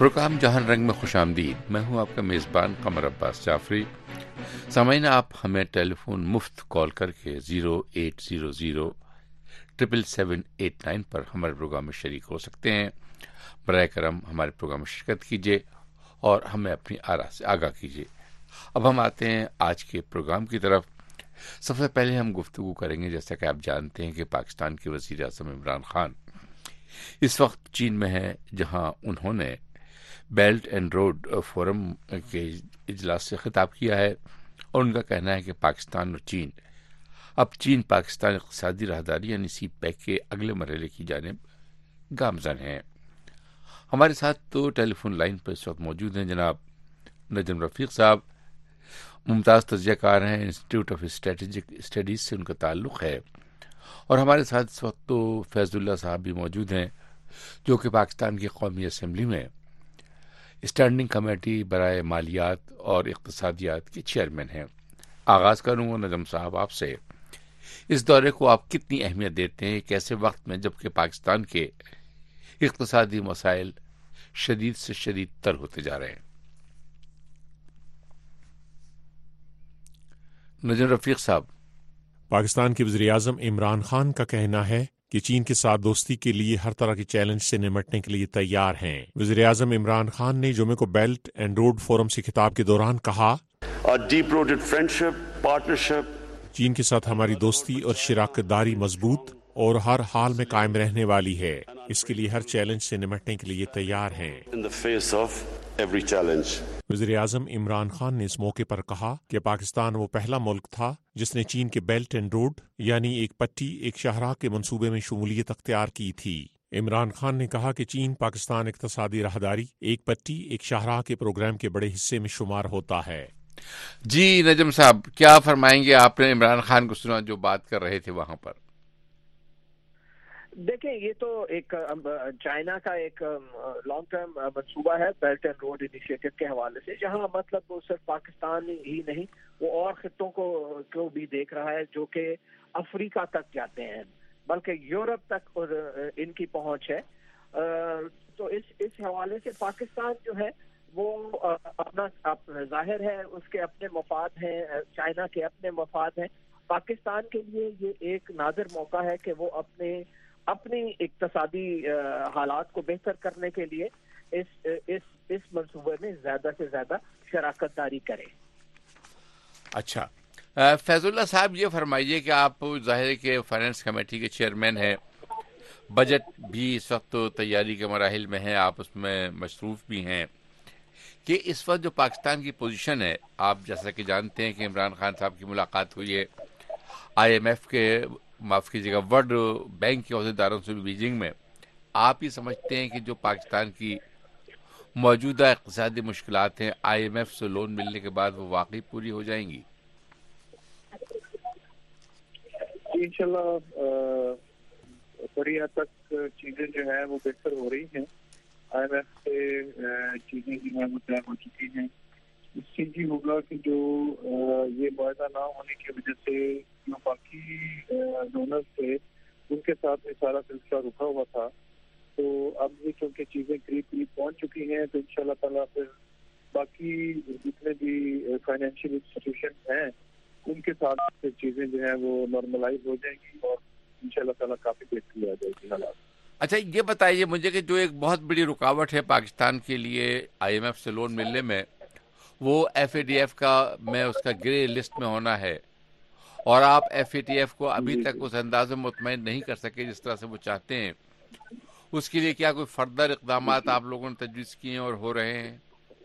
Programme جہان رنگ میں خوش آمدید. میں ہوں آپ کا میزبان قمر عباس جعفری. سامعین، آپ ہمیں ٹیلی فون مفت کال کر کے 0800-777-89 پر ہمارے پروگرام میں شریک ہو سکتے ہیں. براہ کرم ہمارے پروگرام میں شرکت کیجیے اور ہمیں اپنی آراء سے آگاہ کیجیے. اب ہم آتے ہیں آج کے پروگرام کی طرف. سب سے پہلے ہم گفتگو کریں گے، جیسا کہ آپ جانتے ہیں کہ پاکستان کے وزیر اعظم عمران خان اس وقت چین میں ہے، جہاں انہوں نے بیلٹ اینڈ روڈ فورم کے اجلاس سے خطاب کیا ہے، اور ان کا کہنا ہے کہ پاکستان اور چین چین پاکستان اقتصادی راہداری یعنی سی پیک کے اگلے مرحلے کی جانب گامزن ہیں. ہمارے ساتھ تو ٹیلی فون لائن پر اس وقت موجود ہیں جناب نجم رفیق صاحب، ممتاز تجزیہ کار ہیں، انسٹیٹیوٹ آف اسٹریٹجک اسٹڈیز سے ان کا تعلق ہے. اور ہمارے ساتھ اس وقت تو فیض اللہ صاحب بھی موجود ہیں، جو کہ پاکستان کی قومی اسمبلی میں اسٹینڈنگ کمیٹی برائے مالیات اور اقتصادیات کے چیئرمین ہیں. آغاز کروں گا نجم صاحب آپ سے. اس دورے کو آپ کتنی اہمیت دیتے ہیں، کیسے وقت میں جبکہ پاکستان کے اقتصادی مسائل شدید سے شدید تر ہوتے جا رہے ہیں؟ نجم رفیق صاحب. پاکستان کے وزیر اعظم عمران خان کا کہنا ہے کہ چین کے ساتھ دوستی کے لیے ہر طرح کے چیلنج سے نمٹنے کے لیے تیار ہیں. وزیر اعظم عمران خان نے جمعے کو بیلٹ اینڈ روڈ فورم سے خطاب کے دوران کہا، چین کے ساتھ ہماری دوستی اور شراکت داری مضبوط اور ہر حال میں قائم رہنے والی ہے. اس کے لیے ہر چیلنج سے نمٹنے کے لیے تیار ہیں. وزیر اعظم عمران خان نے اس موقع پر کہا کہ پاکستان وہ پہلا ملک تھا جس نے چین کے بیلٹ اینڈ روڈ یعنی ایک پٹی ایک شاہراہ کے منصوبے میں شمولیت اختیار کی تھی. عمران خان نے کہا کہ چین پاکستان اقتصادی راہداری ایک پٹی ایک شاہراہ کے پروگرام کے بڑے حصے میں شمار ہوتا ہے. جی نجم صاحب، کیا فرمائیں گے؟ آپ نے عمران خان کو سنا جو بات کر رہے تھے وہاں پر. دیکھیں، یہ تو ایک چائنا کا ایک لانگ ٹرم منصوبہ ہے بیلٹ اینڈ روڈ انیشیٹو کے حوالے سے، جہاں مطلب وہ صرف پاکستان ہی نہیں، وہ اور خطوں کو بھی دیکھ رہا ہے جو کہ افریقہ تک جاتے ہیں، بلکہ یورپ تک ان کی پہنچ ہے. تو اس حوالے سے پاکستان جو ہے وہ اپنا ظاہر ہے، اس کے اپنے مفاد ہیں، چائنا کے اپنے مفاد ہیں. پاکستان کے لیے یہ ایک نادر موقع ہے کہ وہ اپنی اقتصادی حالات کو بہتر کرنے کے لیے اس منصوبے میں زیادہ سے زیادہ شراکت داری کرے. اچھا فیض اللہ صاحب، یہ فرمائیے کہ آپ ظاہر ہے کہ فائنانس کمیٹی کے چیئرمین ہیں، بجٹ بھی اس وقت تیاری کے مراحل میں ہے، آپ اس میں مصروف بھی ہیں، کہ اس وقت جو پاکستان کی پوزیشن ہے، آپ جیسا کہ جانتے ہیں کہ عمران خان صاحب کی ملاقات ہوئی ہے IMF کے، معاف کیجیے گا، ورلڈ بینک کے عہدیداروں سے بھی بیجنگ میں. آپ ہی سمجھتے ہیں کہ جو پاکستان کی موجودہ اقتصادی مشکلات ہیں IMF سے لون ملنے کے بعد وہ واقعی پوری ہو جائیں گی؟ انشاءاللہ بڑی حد تک چیزیں جو ہیں وہ بہتر ہو رہی ہیں. IMF سے چیزیں جو ہیں وہ طے ہو چکی ہیں. اس سے یہ ہوگا کہ جو یہ معاہدہ نہ ہونے کی وجہ سے جو باقی ڈونرز تھے ان کے ساتھ میں سارا سلسلہ رکا ہوا تھا، تو اب یہ چونکہ چیزیں قریب پہنچ چکی ہیں، تو انشاءاللہ تعالیٰ پھر باقی جتنے بھی فائنینشیل انسٹیٹیوشن ہیں ان کے ساتھ پھر چیزیں جو ہیں وہ نارملائز ہو جائیں گی اور انشاءاللہ تعالیٰ کافی بہتری آ جائے گی حالات. اچھا یہ بتائیے مجھے کہ جو ایک بہت بڑی رکاوٹ ہے پاکستان کے لیے IMF سے لون ملنے میں، وہ FATF کا میں اس کا گرے لسٹ میں ہونا ہے، اور آپ FATF کو ابھی تک اس انداز میں مطمئن نہیں کر سکے جس طرح سے وہ چاہتے ہیں. اس کے لیے کیا کوئی فردر اقدامات آپ لوگوں نے تجویز کیے ہیں اور ہو رہے ہیں؟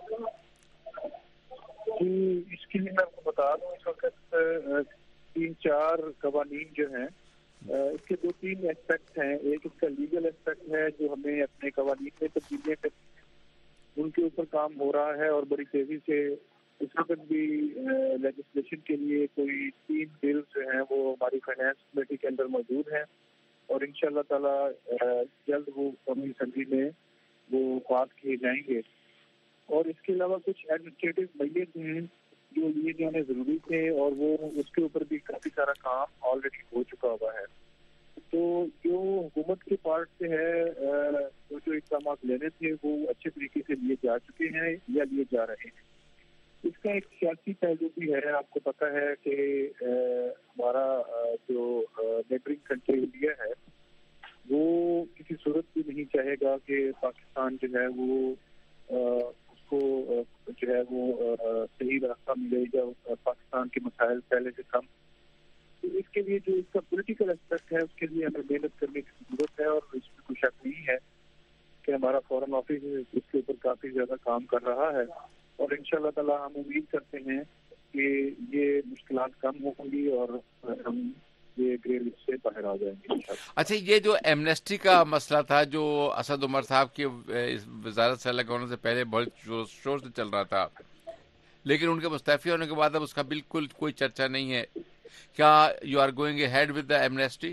اس کے لیے میں آپ کو بتا دوں، اس وقت 3-4 قوانین جو ہیں، اس کے 2-3 اسپیکٹ ہیں. ایک اس کا لیگل اسپیکٹ ہے جو ہمیں اپنے قوانین میں تبدیلیاں کرنی ہیں، ان کے اوپر کام ہو رہا ہے اور بڑی تیزی سے. اس وقت بھی لیجسلیشن کے لیے کوئی 3 بلز جو ہیں وہ ہماری فائنانس کمیٹی کے اندر موجود ہیں، اور انشاءاللہ تعالیٰ جلد وہ قومی اسمبلی میں وہ پاس کیے جائیں گے. اور اس کے علاوہ کچھ ایڈمنسٹریٹو میجرز ہیں جو لیے جانے ضروری تھے، اور وہ اس کے اوپر بھی کافی سارا کام آلریڈی ہو چکا ہوا ہے. تو جو حکومت کے پارٹ سے ہے وہ جو اقدامات لینے تھے وہ اچھے طریقے سے لیے جا چکے ہیں یا لیے جا رہے ہیں. اس کا ایک سیاسی پہلو بھی ہے. آپ کو پتہ ہے کہ ہمارا جو نیبرنگ کنٹری انڈیا ہے وہ کسی صورت بھی نہیں چاہے گا کہ پاکستان جو ہے وہ اس کو جو ہے وہ صحیح راستہ ملے یا پاکستان کے مسائل پہلے سے کم. تو اس کے لیے جو اس کا پولیٹیکل اسپیکٹ ہے اس کے لیے ہمیں محنت کرنے کی ضرورت ہے, اور اس میں کوئی شک نہیں ہے کہ ہمارا فارن آفس اس کے اوپر کافی زیادہ کام کر رہا ہے, اور انشاءاللہ تعالی ہم امید کرتے ہیں کہ یہ مشکلات کم ہوں گی اور ہم یہ گرے لسٹ سے باہر آ جائیں گے. اچھا, یہ جو ایمنیسٹی کا مسئلہ تھا جو اسد عمر صاحب کی وزارت سے الگ ہونے سے پہلے بہت شور سے چل رہا تھا, لیکن ان کے مستعفی ہونے کے بعد اب اس کا بالکل کوئی چرچا نہیں ہے. کیا you are going head with the amnesty?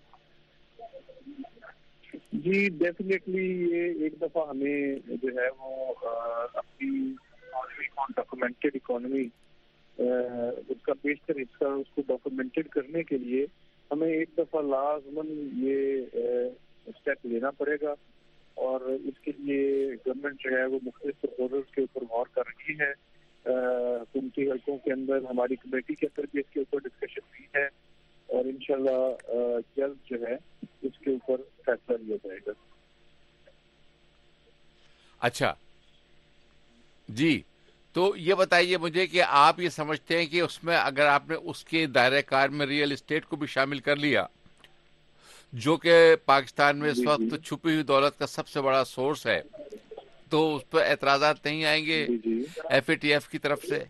جی ڈیفینیٹلی یہ ایک دفعہ ہمیں جو ہے وہ اپنی ڈاکومنٹڈ اکانومی اس کا بیشتر حصہ اس کو ڈاکومنٹڈ کرنے کے لیے ہمیں ایک دفعہ لازماً یہ اسٹیپ لینا پڑے گا, اور اس کے لیے گورنمنٹ جو ہے وہ مختلف پروپوزلس کے اوپر غور کر رہی ہے. حکومتی حلقوں کے اندر ہماری کمیٹی کے اندر بھی اس کے اوپر ڈسکشن بھی ہے, اور انشاءاللہ جلد جو ہے اس کے اوپر فیصلہ لیا جائے گا. اچھا جی, تو یہ بتائیے مجھے کہ آپ یہ سمجھتے ہیں کہ اس میں اگر آپ نے اس کے دائرہ کار میں ریئل اسٹیٹ کو بھی شامل کر لیا, جو کہ پاکستان میں اس وقت چھپی ہوئی دولت کا سب سے بڑا سورس ہے, تو اس پر اعتراضات نہیں آئیں گے ایف اے ٹی ایف کی طرف سے؟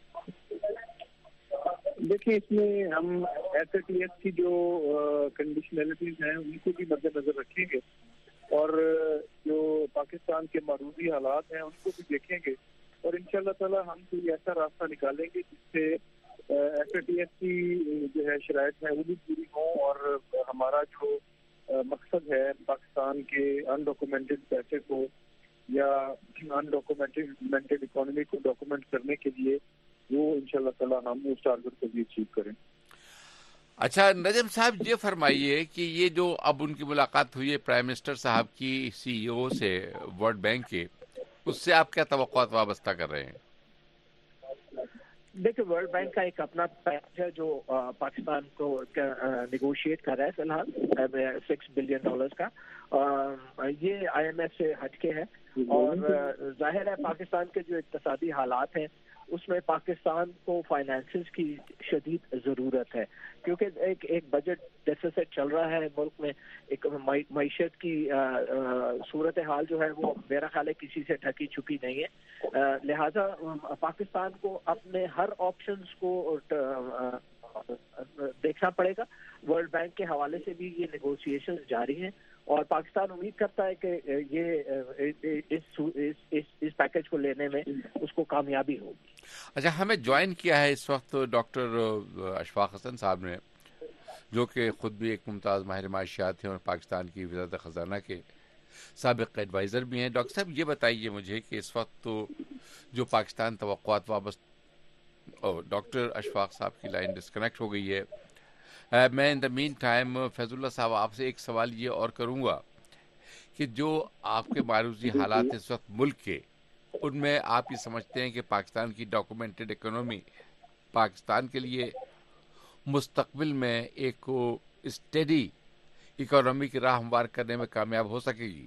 دیکھیں اس میں ہم ایف اے ٹی ایف کی جو کنڈیشنلٹیز ہیں ان کو بھی مد نظر رکھیں گے, اور جو پاکستان کے معروضی حالات ہیں ان کو بھی دیکھیں گے, اور انشاءاللہ تعالی ہم کوئی ایسا راستہ نکالیں گے جس سے ایف اے ٹی ایف کی جو ہے شرائط ہیں وہ بھی پوری ہوں, اور ہمارا جو مقصد ہے پاکستان کے ان ڈاکومنٹڈ پیسے کو یا ان ڈاکومنٹڈ اکانومی کو ڈاکومنٹ کرنے کے لیے, وہ انشاءاللہ تعالی ہم اس ٹارگٹ کو بھی اچیو کریں. اچھا نجم صاحب, یہ فرمائیے کہ یہ جو اب ان کی ملاقات ہوئی ہے پرائم منسٹر صاحب کی سی ای او سے ورلڈ بینک کے, اس سے آپ کیا توقعات وابستہ کر رہے ہیں؟ دیکھیں ورلڈ بینک کا ایک اپنا پیکج ہے جو پاکستان کو نیگوشیٹ کر رہا ہے فی الحال $6 بلین کا. یہ آئی ایم ایف سے ہٹ کے ہے, اور ظاہر ہے پاکستان کے جو اقتصادی حالات ہیں اس میں پاکستان کو فائنانسز کی شدید ضرورت ہے, کیونکہ ایک بجٹ ڈیفیسٹ چل رہا ہے ملک میں. ایک معیشت کی صورتحال جو ہے وہ میرا خیال ہے کسی سے ڈھکی چھپی نہیں ہے, لہذا پاکستان کو اپنے ہر آپشنز کو دیکھنا پڑے گا. ورلڈ بینک کے حوالے سے بھی یہ نیگوسیشنز جاری ہیں, اور پاکستان امید کرتا ہے کہ یہ اس پیکج کو لینے میں اس کو کامیابی ہوگی. اچھا, ہمیں جوائن کیا ہے اس وقت ڈاکٹر اشفاق حسن صاحب نے, جو کہ خود بھی ایک ممتاز ماہر معاشیات ہیں اور پاکستان کی وزارت خزانہ کے سابق ایڈوائزر بھی ہیں. ڈاکٹر صاحب یہ بتائیے مجھے کہ اس وقت تو جو پاکستان توقعات ڈاکٹر اشفاق صاحب کی لائن ڈسکنیکٹ ہو گئی ہے. میں ان دا مین ٹائم فیض اللہ صاحب آپ سے ایک سوال یہ اور کروں گا کہ جو آپ کے معروضی حالات اس وقت ملک کے, ان میں آپ یہ سمجھتے ہیں کہ پاکستان کی ڈاکومنٹڈ اکنامی پاکستان کے لیے مستقبل میں ایک اسٹیڈی اکانومی کی راہ ہموار کرنے میں کامیاب ہو سکے گی؟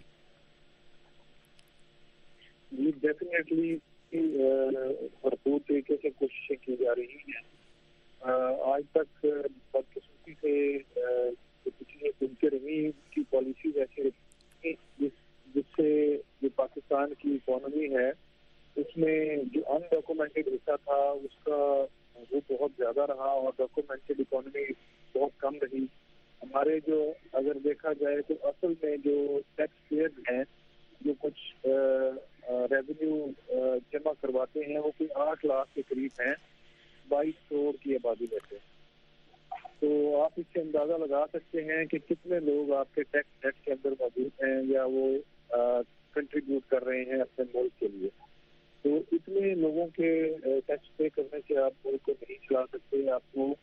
جی ڈیفینیٹلی بھرپور طریقے سے کوششیں کی جا رہی ہیں. آج تک بدقسمتی سے پچھلے سنتے رہی کی پالیسیز ایسی رہی جس سے جو پاکستان کی اکانومی ہے اس میں جو ان ڈاکومنٹڈ حصہ تھا اس کا وہ بہت زیادہ رہا, اور ڈاکومنٹڈ اکانومی بہت کم رہی. ہمارے جو اگر دیکھا جائے تو اصل میں جو ٹیکس پیئر ہیں جو کچھ ریونیو جمع کرواتے ہیں وہ کوئی 8 لاکھ کے قریب ہیں 22 کروڑ کی آبادی میں سے. تو آپ اس سے اندازہ لگا سکتے ہیں کہ کتنے لوگ آپ کے ٹیکس نیٹ کے اندر موجود ہیں یا وہ کنٹریبیوٹ کر رہے ہیں اپنے ملک کے لیے. تو اتنے لوگوں کے ٹیکس پے کرنے سے آپ ملک کو نہیں چلا سکتے. آپ کو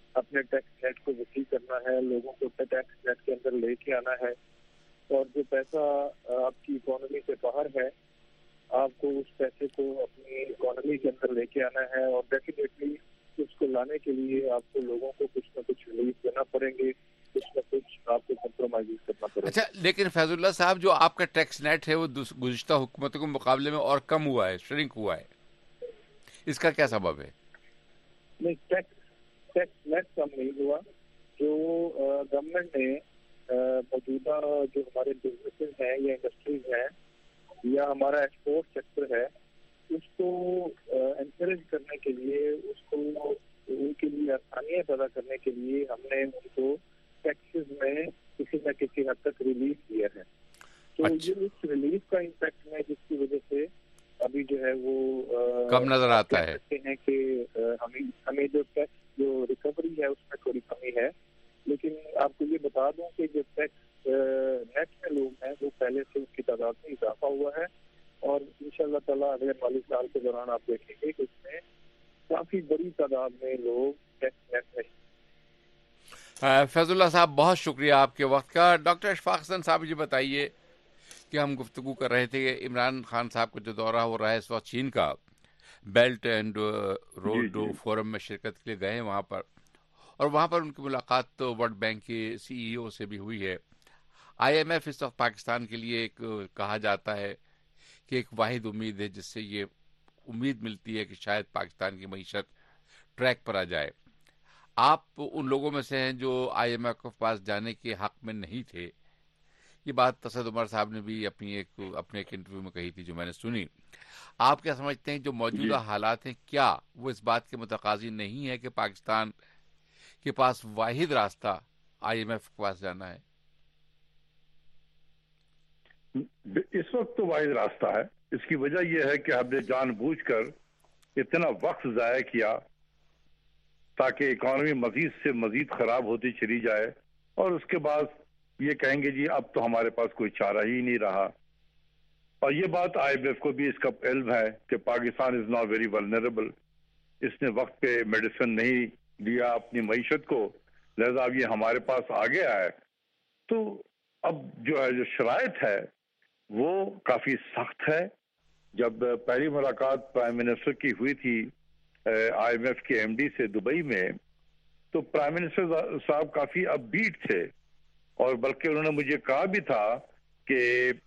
اپنے ٹیکس نیٹ کو وسیع کرنا ہے، لوگوں کو ٹیکس نیٹ کے اندر لے کے آنا ہے، اور جو پیسہ آپ کی اکانومی سے باہر ہے آپ کو اس پیسے کو اپنی اکانومی کے اندر لے کے آنا ہے، اور ڈیفینیٹلی اس کو لانے کے لیے آپ کو لوگوں کو کچھ نہ کچھ ریلیف دینا پڑیں گے، کچھ نہ کچھ آپ کو کمپرومائز کرنا پڑے گا۔ اچھا، لیکن فیض اللہ صاحب جو آپ کا ٹیکس نیٹ ہے وہ گزشتہ حکومتوں کے مقابلے میں اور کم ہوا ہے، شرنک ہوا ہے، اس کا کیا سبب ہے؟ نہیں، ٹیکس نیٹ کم نہیں ہوا، جو گورنمنٹ نے موجودہ جو ہمارے بزنسز ہیں یا انڈسٹریز ہیں یا ہمارا ایکسپورٹ سیکٹر ہے اس کو انکریج کرنے کے لیے، اس کو ان کے لیے آسانیاں پیدا کرنے کے لیے ہم نے ان کو ٹیکسز میں کسی نہ کسی حد تک ریلیف دیا ہے۔ تو یہ اس ریلیف کا امپیکٹ ہے جس کی وجہ سے ابھی جو ہے وہ کم نظر آتا ہے۔ کہتے ہیں کہ ہمیں جو ٹیکس جو ریکوری ہے اس میں تھوڑی کمی ہے، لیکن آپ کو یہ بتا دوں کہ جو ٹیکس نیٹ میں لوگ ہیں وہ پہلے سے اس کی تعداد میں اضافہ ہوا ہے، اور انشاءاللہ تعالیٰ اگلے مالی سال کے دوران آپ دیکھیں گے کہ اس میں کافی بڑی تعداد میں لوگ ٹیکس نیٹ میں۔ فیض اللہ صاحب بہت شکریہ آپ کے وقت کا۔ ڈاکٹر اشفاق حسن صاحب یہ بتائیے کہ ہم گفتگو کر رہے تھے کہ عمران خان صاحب کا جو دورہ ہو رہا ہے اس وقت چین کا، بیلٹ اینڈ روڈ فورم میں شرکت کے لیے گئے ہیں وہاں پر، اور وہاں پر ان کی ملاقات تو ورلڈ بینک کے CEO سے بھی ہوئی ہے۔ IMF اس وقت پاکستان کے لیے ایک کہا جاتا ہے کہ ایک واحد امید ہے جس سے یہ امید ملتی ہے کہ شاید پاکستان کی معیشت ٹریک پر آ جائے۔ آپ ان لوگوں میں سے ہیں جو IMF کے پاس جانے کے حق میں نہیں تھے، یہ بات اسد عمر صاحب نے بھی اپنے ایک انٹرویو میں کہی تھی جو میں نے سنی۔ آپ کیا سمجھتے ہیں جو موجودہ حالات ہیں کیا وہ اس بات کے متقاضی نہیں ہے کہ پاکستان کے پاس واحد راستہ IMF کے پاس جانا ہے؟ اس وقت تو واحد راستہ ہے۔ اس کی وجہ یہ ہے کہ ہم نے جان بوجھ کر اتنا وقت ضائع کیا تاکہ اکانومی مزید سے مزید خراب ہوتی چلی جائے، اور اس کے بعد یہ کہیں گے جی اب تو ہمارے پاس کوئی چارہ ہی نہیں رہا۔ اور یہ بات IMF کو بھی اس کا علم ہے کہ Pakistan is not very vulnerable, اس نے وقت پہ میڈیسن نہیں دیا اپنی معیشت کو، لہذا اب یہ ہمارے پاس آ گیا ہے۔ تو اب جو ہے جو شرائط ہے وہ کافی سخت ہے۔ جب پہلی ملاقات پرائم منسٹر کی ہوئی تھی IMF کے MD سے دبئی میں، تو پرائم منسٹر صاحب کافی اپ بیٹ تھے، اور بلکہ انہوں نے مجھے کہا بھی تھا کہ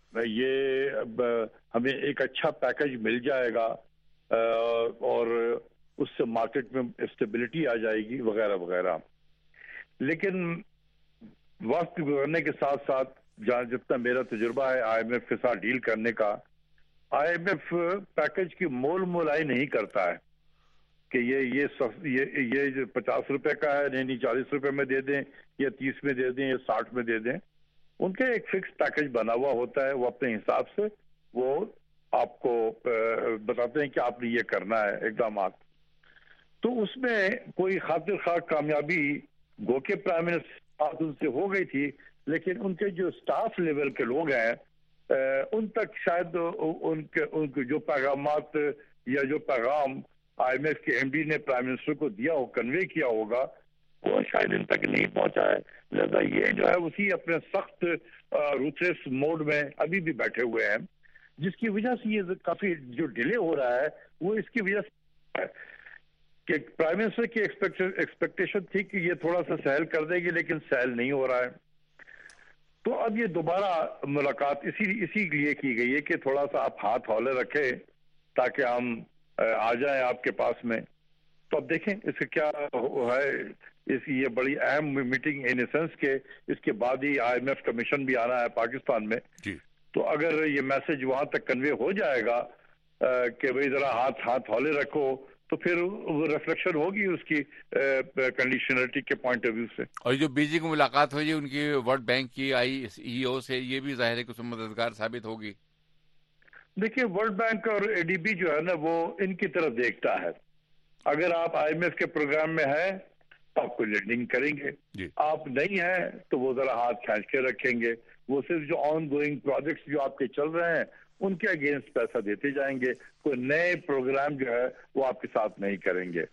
یہ ہمیں ایک اچھا پیکج مل جائے گا اور اس سے مارکیٹ میں اسٹیبلٹی آ جائے گی وغیرہ وغیرہ۔ لیکن وقت گزرنے کے ساتھ ساتھ جہاں جتنا میرا تجربہ ہے IMF کے ساتھ ڈیل کرنے کا، IMF پیکج کی مول مولائی نہیں کرتا ہے کہ یہ 50 روپے کا ہے، نہیں 40 روپے میں دے دیں یا 30 میں دے دیں یا 60 میں دے دیں۔ ان کے ایک فکس پیکج بنا ہوا ہوتا ہے، وہ اپنے حساب سے وہ آپ کو بتاتے ہیں کہ آپ نے یہ کرنا ہے اقدامات۔ تو اس میں کوئی خاطر خواہ کامیابی گو کے پرائم منسٹر ان سے ہو گئی تھی، لیکن ان کے جو سٹاف لیول کے لوگ ہیں ان تک شاید ان کے جو پیغامات یا جو پیغام IMF کے MD نے پرائم منسٹر کو دیا ہو، کنوے کیا ہوگا، وہ شاید ان تک نہیں پہنچا ہے۔ لہذا یہ جو ہے اسی اپنے سخت روتھلیس موڈ میں ابھی بھی بیٹھے ہوئے ہیں، جس کی وجہ سے یہ کافی جو ڈیلے ہو رہا ہے وہ اس کی وجہ سے کہ پرائم منسٹر کی ایکسپیکٹیشن تھی کہ یہ تھوڑا سا سہل کر دے گی، لیکن سہل نہیں ہو رہا ہے۔ تو اب یہ دوبارہ ملاقات اسی لیے کی گئی ہے کہ تھوڑا سا آپ ہاتھ ہولے رکھیں تاکہ ہم آ جائیں آپ کے پاس میں۔ تو اب دیکھیں اس کا کیا ہے، یہ بڑی اہم میٹنگ ان سینس کہ اس کے بعد ہی IMF کمیشن بھی آنا ہے پاکستان میں جی۔ تو اگر یہ میسج وہاں تک کنوے ہو جائے گا کہ بھئی ذرا ہاتھ ہولے رکھو، تو پھر وہ ریفلیکشن ہوگی اس کی کنڈیشنلٹی کے پوائنٹ آف ویو سے۔ اور جو بیجنگ میں ملاقات ہوئی ان کی ورلڈ بینک کی CEO سے، یہ بھی ظاہر ہے کہ اس میں مددگار ثابت ہوگی۔ دیکھیے ورلڈ بینک اور ADB جو ہے نا وہ ان کی طرف دیکھتا ہے۔ اگر آپ IMF کے پروگرام میں ہیں تو آپ کو لینڈنگ کریں گے، آپ نہیں ہیں تو وہ ذرا ہاتھ کھینچ کے رکھیں گے۔ وہ صرف جو آن گوئنگ پروجیکٹس جو آپ کے چل رہے ہیں ان کے اگینسٹ پیسہ دیتے جائیں گے، کوئی نئے پروگرام جو ہے وہ آپ کے ساتھ نہیں کریں گے۔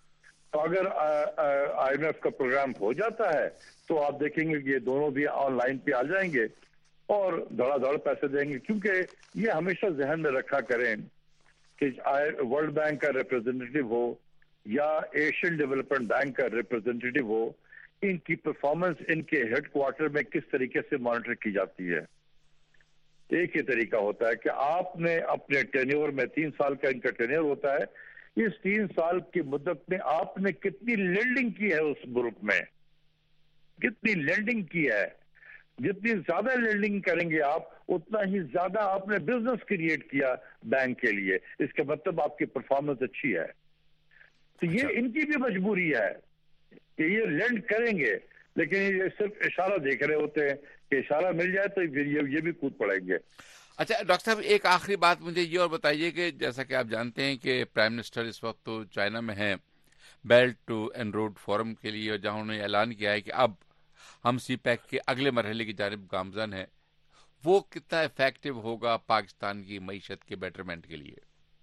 तो अगर IMF का प्रोग्राम हो जाता है तो आप देखेंगे कि ये दोनों भी ऑनलाइन पे आ जाएंगे और धड़ाधड़ पैसे देंगे, क्योंकि ये हमेशा जहन में रखा करें कि वर्ल्ड बैंक का रिप्रेजेंटेटिव हो या एशियन डेवलपमेंट बैंक का रिप्रेजेंटेटिव हो, इनकी परफॉर्मेंस इनके हेडक्वार्टर में किस तरीके से मॉनिटर की जाती है। एक ही तरीका होता है कि आपने अपने टेन्योर में 3 साल का इनका टेन्योर होता है, इस 3 साल की मुद्दत में आपने कितनी लेंडिंग की है उस मुल्क में, कितनी लेंडिंग की है। जितनी ज्यादा लेंडिंग करेंगे आप उतना ही ज्यादा आपने बिजनेस क्रिएट किया बैंक के लिए, इसका मतलब आपकी परफॉर्मेंस अच्छी है। तो ये इनकी भी मजबूरी है कि ये लेंड करेंगे, लेकिन ये सिर्फ इशारा देख रहे होते हैं कि इशारा मिल जाए तो फिर ये भी कूद पड़ेंगे। अच्छा डॉक्टर साहब, एक आखिरी बात मुझे ये और बताइए कि जैसा कि आप जानते हैं कि प्राइम मिनिस्टर इस वक्त तो चाइना में हैं belt to and road forum के लिए, और जहां उन्होंने ऐलान किया है कि अब हम CPEC के अगले मरहले की जानिब गामजन है, वो कितना इफेक्टिव होगा पाकिस्तान की मईशत के बेटरमेंट के लिए?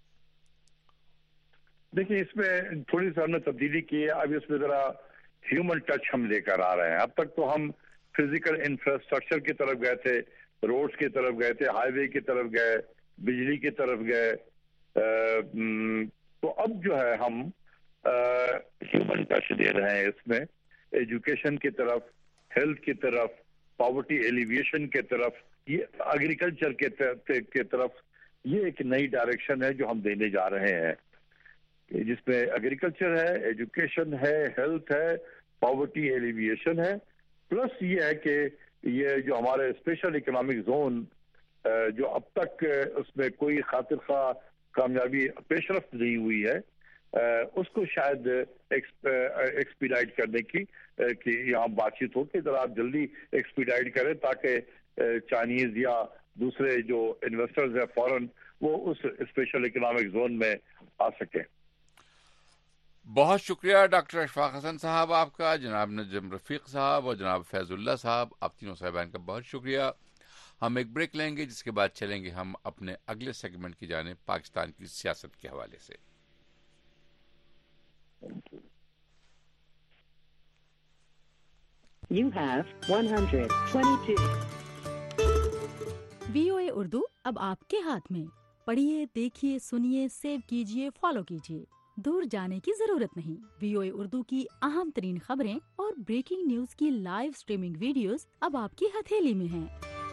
देखिए, इसमें थोड़ी सी हमने तब्दीली की है। अब इसमें जरा ह्यूमन टच हम लेकर आ रहे हैं। अब तक तो हम फिजिकल इंफ्रास्ट्रक्चर की तरफ गए थे, रोड्स की तरफ गए थे, हाईवे की तरफ गए, बिजली की तरफ गए, तो अब जो है हम ह्यूमन टच दे रहे हैं इसमें, एजुकेशन की तरफ, हेल्थ की तरफ, पॉवर्टी एलिविएशन की तरफ, ये एग्रीकल्चर के तरफ। ये एक नई डायरेक्शन है जो हम देने जा रहे हैं, जिसमें एग्रीकल्चर है, एजुकेशन है, हेल्थ है, पॉवर्टी एलिविएशन है, प्लस ये है कि ये जो हमारे स्पेशल इकोनॉमिक जोन जो अब तक उसमें कोई खातिर खा कामयाबी पेशरफ्त नहीं हुई है, उसको शायद एक्सपीडाइट करने की यहाँ बातचीत हो कि जरा आप जल्दी एक्सपीडाइट करें ताकि चाइनीज या दूसरे जो इन्वेस्टर्स हैं फॉरेन, वो उस स्पेशल इकोनॉमिक जोन में आ सके। बहुत शुक्रिया डॉक्टर अशफाक हसन साहब आपका, जनाब नजम रफीक साहब और जनाब फैजुल्ला साहब, आप तीनों साहिबान का बहुत शुक्रिया। हम एक ब्रेक लेंगे, जिसके बाद चलेंगे हम अपने अगले सेगमेंट की जानिब पाकिस्तान की सियासत के हवाले से। You have 122. VOA उर्दू अब आपके हाथ में। पढ़िए, देखिए, सुनिए, सेव कीजिए, फॉलो कीजिए। दूर जाने की जरूरत नहीं। VOA उर्दू की अहम तरीन खबरें और ब्रेकिंग न्यूज की लाइव स्ट्रीमिंग वीडियोस अब आपकी हथेली में हैं।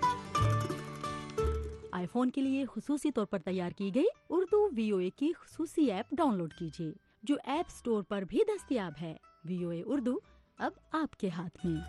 आईफोन के लिए खुसूसी तौर पर तैयार की गई उर्दू VOA की खुसूसी ऐप डाउनलोड कीजिए, जो ऐप स्टोर पर भी दस्तयाब है। VOA उर्दू अब आपके हाथ में।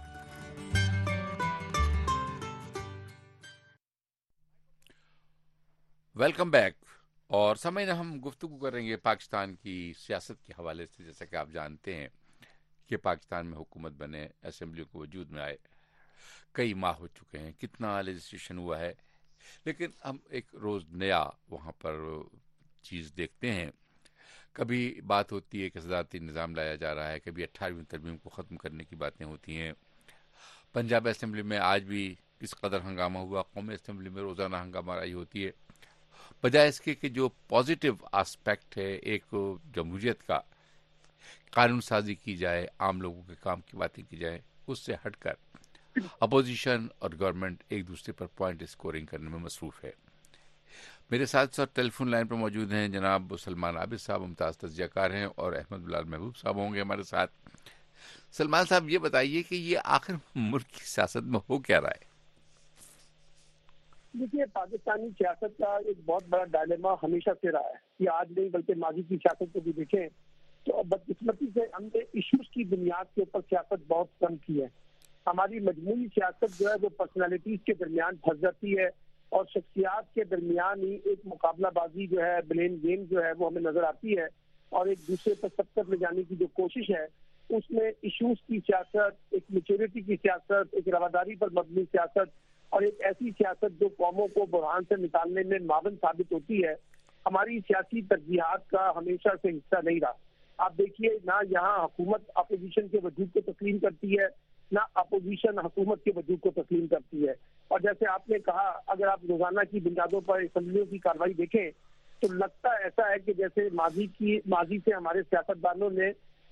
Welcome back. और समय हम गुफ्तगू करेंगे पाकिस्तान की सियासत के हवाले से। जैसा कि आप जानते हैं कि पाकिस्तान में हुकूमत बने, असेंबली को वजूद में आए कई माह हो चुके हैं, कितना लेजिस्लेशन हुआ है, लेकिन हम एक रोज़ नया वहाँ पर चीज़ देखते हैं। कभी बात होती है कि सदारती निज़ाम लाया जा रहा है, कभी 18वीं तरमीम को ख़त्म करने की बातें होती हैं। पंजाब असेंबली में आज भी किस कदर हंगामा हुआ, कौमी असेंबली में रोज़ाना हंगामाराई होती है, बजाय इसके कि जो पॉजिटिव एस्पेक्ट है एक जमहूरियत का, कानून साजी की जाए, आम लोगों के काम की बातें की जाए, उससे हटकर अपोजिशन और गवर्नमेंट एक दूसरे पर पॉइंट स्कोरिंग करने में मसरूफ है। मेरे साथ टेलीफोन लाइन पर मौजूद हैं जनाब सलमान आबिद साहब, मुमताज़ तज्ज़ियाकार हैं, और अहमद बिलाल महबूब साहब होंगे हमारे साथ। सलमान साहब, ये बताइए कि ये आखिर मुल्क की सियासत में हो क्या रहा है? देखिए, पाकिस्तानी सियासत का एक बहुत बड़ा डायलेमा हमेशा से रहा है कि आज नहीं बल्कि माजी की सियासत को भी देखें तो बदकिस्मती से हमने इश्यूज की बुनियाद के ऊपर सियासत बहुत कम की है। हमारी मजमूई सियासत जो है वो पर्सनालिटीज के दरमियान फंस जाती है और शख्सियात के दरमियान ही एक मुकाबलाबाजी जो है, ब्लेम गेम जो है वो हमें नजर आती है, और एक दूसरे पर सबक ले जाने की जो कोशिश है उसमें इश्यूज की सियासत, एक मैच्योरिटी की सियासत, एक रवादारी पर मबनी सियासत और एक ऐसी सियासत जो कौमों को बुरहान से निकालने में मावन साबित होती है, हमारी सियासी तरजीहात का हमेशा से हिस्सा नहीं रहा। आप देखिए, ना यहाँ हुकूमत अपोजिशन के वजूद को तस्लीम करती है, ना अपोजिशन हुकूमत के वजूद को तस्लीम करती है। और जैसे आपने कहा, अगर आप रोजाना की बुनियादों पर असम्बलियों की कार्रवाई देखें तो लगता ऐसा है कि जैसे माजी से हमारे सियासतदानों ने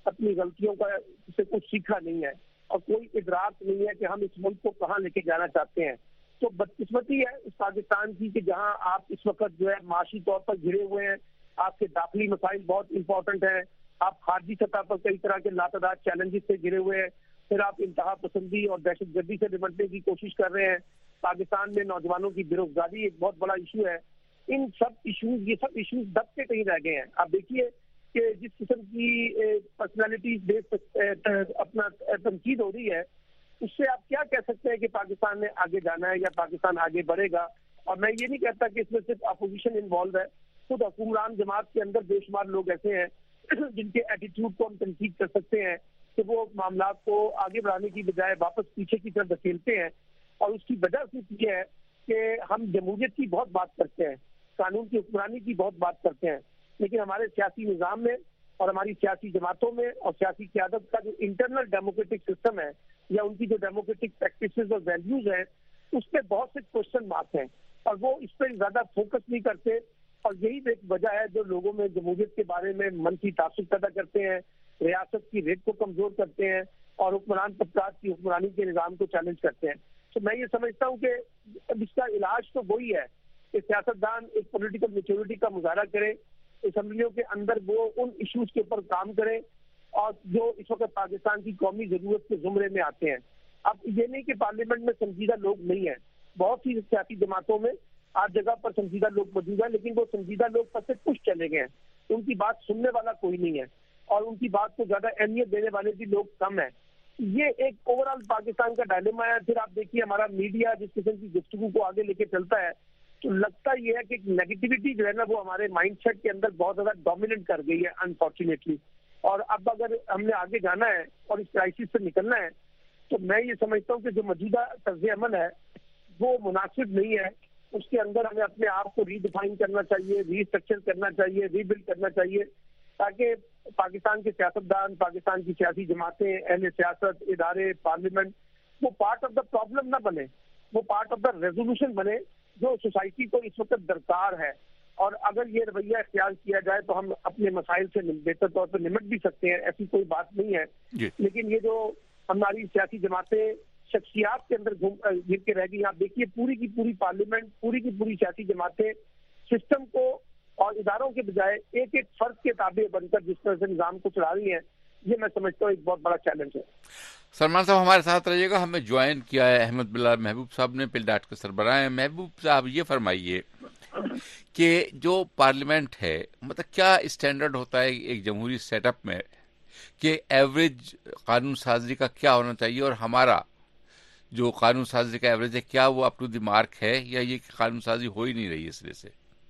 اپنی غلطیوں کا سے کچھ سیکھا نہیں ہے اور کوئی ادراک نہیں ہے کہ ہم اس ملک کو کہاں لے کے جانا چاہتے ہیں. تو بدقسمتی ہے اس پاکستان کی کہ جہاں آپ اس وقت جو ہے معاشی طور پر گھرے ہوئے ہیں, آپ کے داخلی مسائل بہت امپورٹنٹ ہیں, آپ خارجی سطح پر کئی طرح کے لاتعداد چیلنجز سے گھرے ہوئے ہیں, پھر آپ انتہا پسندی اور دہشت گردی سے نمٹنے کی کوشش کر رہے ہیں. پاکستان میں نوجوانوں کی بے روزگاری ایک بہت بڑا ایشو ہے. ان سب ایشوز, یہ سب ایشوز دب کے کہیں رہ گئے ہیں. آپ دیکھیے کہ جس قسم کی پرسنالٹیز بیس اپنا تنقید ہو رہی ہے, اس سے آپ کیا کہہ سکتے ہیں کہ پاکستان نے آگے جانا ہے یا پاکستان آگے بڑھے گا؟ اور میں یہ نہیں کہتا کہ اس میں صرف اپوزیشن انوالو ہے, خود حکمران جماعت کے اندر بے شمار لوگ ایسے ہیں جن کے ایٹیٹیوڈ کو ہم تنقید کر سکتے ہیں کہ وہ معاملات کو آگے بڑھانے کی بجائے واپس پیچھے کی طرف دھکیلتے ہیں. اور اس کی وجہ صرف یہ ہے کہ ہم جمہوریت کی بہت بات کرتے ہیں, قانون کی حکمرانی کی بہت بات کرتے ہیں, لیکن ہمارے سیاسی نظام میں اور ہماری سیاسی جماعتوں میں اور سیاسی قیادت کا جو انٹرنل ڈیموکریٹک سسٹم ہے یا ان کی جو ڈیموکریٹک پریکٹسز اور ویلیوز ہیں, اس پہ بہت سے کوشچن مارک ہیں اور وہ اس پہ زیادہ فوکس نہیں کرتے. اور یہی ایک وجہ ہے جو لوگوں میں جمہوریت کے بارے میں منفی تعصب پیدا کرتے ہیں, ریاست کی ریت کو کمزور کرتے ہیں اور حکمران طبقات کی حکمرانی کے نظام کو چیلنج کرتے ہیں. تو میں یہ سمجھتا ہوں کہ اس کا علاج تو وہی ہے کہ سیاستدان ایک پولیٹیکل میچورٹی کا مظاہرہ کرے, اسمبلیوں کے اندر وہ ان ایشوز کے اوپر کام کریں اور جو اس وقت پاکستان کی قومی ضرورت کے زمرے میں آتے ہیں. اب یہ نہیں کہ پارلیمنٹ میں سنجیدہ لوگ نہیں ہیں, بہت سی سیاسی جماعتوں میں ہر جگہ پر سنجیدہ لوگ موجود ہیں, لیکن وہ سنجیدہ لوگ پر سے کچھ چلے گئے ہیں, ان کی بات سننے والا کوئی نہیں ہے اور ان کی بات کو زیادہ اہمیت دینے والے بھی لوگ کم ہیں. یہ ایک اوور آل پاکستان کا ڈائلیما ہے. پھر آپ دیکھیے ہمارا میڈیا جس قسم کی گفتگو کو آگے لے کے چلتا ہے تو لگتا یہ ہے کہ نیگیٹیوٹی جو ہے نا وہ ہمارے مائنڈ سیٹ کے اندر بہت زیادہ ڈومیننٹ کر گئی ہے انفارچونیٹلی. اور اب اگر ہم نے آگے جانا ہے اور اس کرائسس سے نکلنا ہے تو میں یہ سمجھتا ہوں کہ جو موجودہ طرز عمل ہے وہ مناسب نہیں ہے. اس کے اندر ہمیں اپنے آپ کو ری ڈیفائن کرنا چاہیے, ری اسٹرکچر کرنا چاہیے, ری بلڈ کرنا چاہیے, تاکہ پاکستان کے سیاستدان, پاکستان کی سیاسی جماعتیں, اہل سیاست, ادارے, پارلیمنٹ وہ پارٹ آف دا پرابلم نہ بنے, وہ پارٹ آف دا ریزولوشن بنے جو سوسائٹی کو اس وقت درکار ہے. اور اگر یہ رویہ اختیار کیا جائے تو ہم اپنے مسائل سے بہتر طور پر نمٹ بھی سکتے ہیں, ایسی کوئی بات نہیں ہے. لیکن یہ جو ہماری سیاسی جماعتیں شخصیات کے اندر گر کے رہ گئی, آپ دیکھیے پوری کی پوری پارلیمنٹ, پوری کی پوری سیاسی جماعتیں سسٹم کو اور اداروں کے بجائے ایک ایک فرد کے تابع بن کر جس طرح سے نظام کو چلا رہی ہیں, یہ میں سمجھتا ہوں ایک بہت بڑا چیلنج ہے. سلمان صاحب ہمارے ساتھ رہیے گا. ہمیں جوائن کیا ہے احمد بلال محبوب صاحب نے, پل ڈاٹ کے سربراہ ہیں. محبوب صاحب یہ فرمائیے کہ جو پارلیمنٹ ہے مطلب کیا اسٹینڈرڈ ہوتا ہے ایک جمہوری سیٹ اپ میں کہ ایوریج قانون سازی کا کیا ہونا چاہیے, اور ہمارا جو قانون سازی کا ایوریج ہے کیا وہ اپ ٹو دی مارک ہے یا یہ کہ قانون سازی ہو ہی نہیں رہی اس لیے سے؟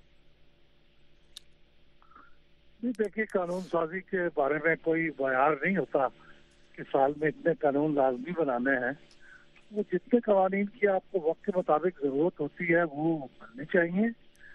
دیکھیے قانون سازی کے بارے میں کوئی معیار نہیں ہوتا کہ سال میں اتنے قانون لازمی بنانے ہیں. وہ جتنے قوانین کی آپ کو وقت کے مطابق ضرورت ہوتی ہے وہ بننے چاہیے.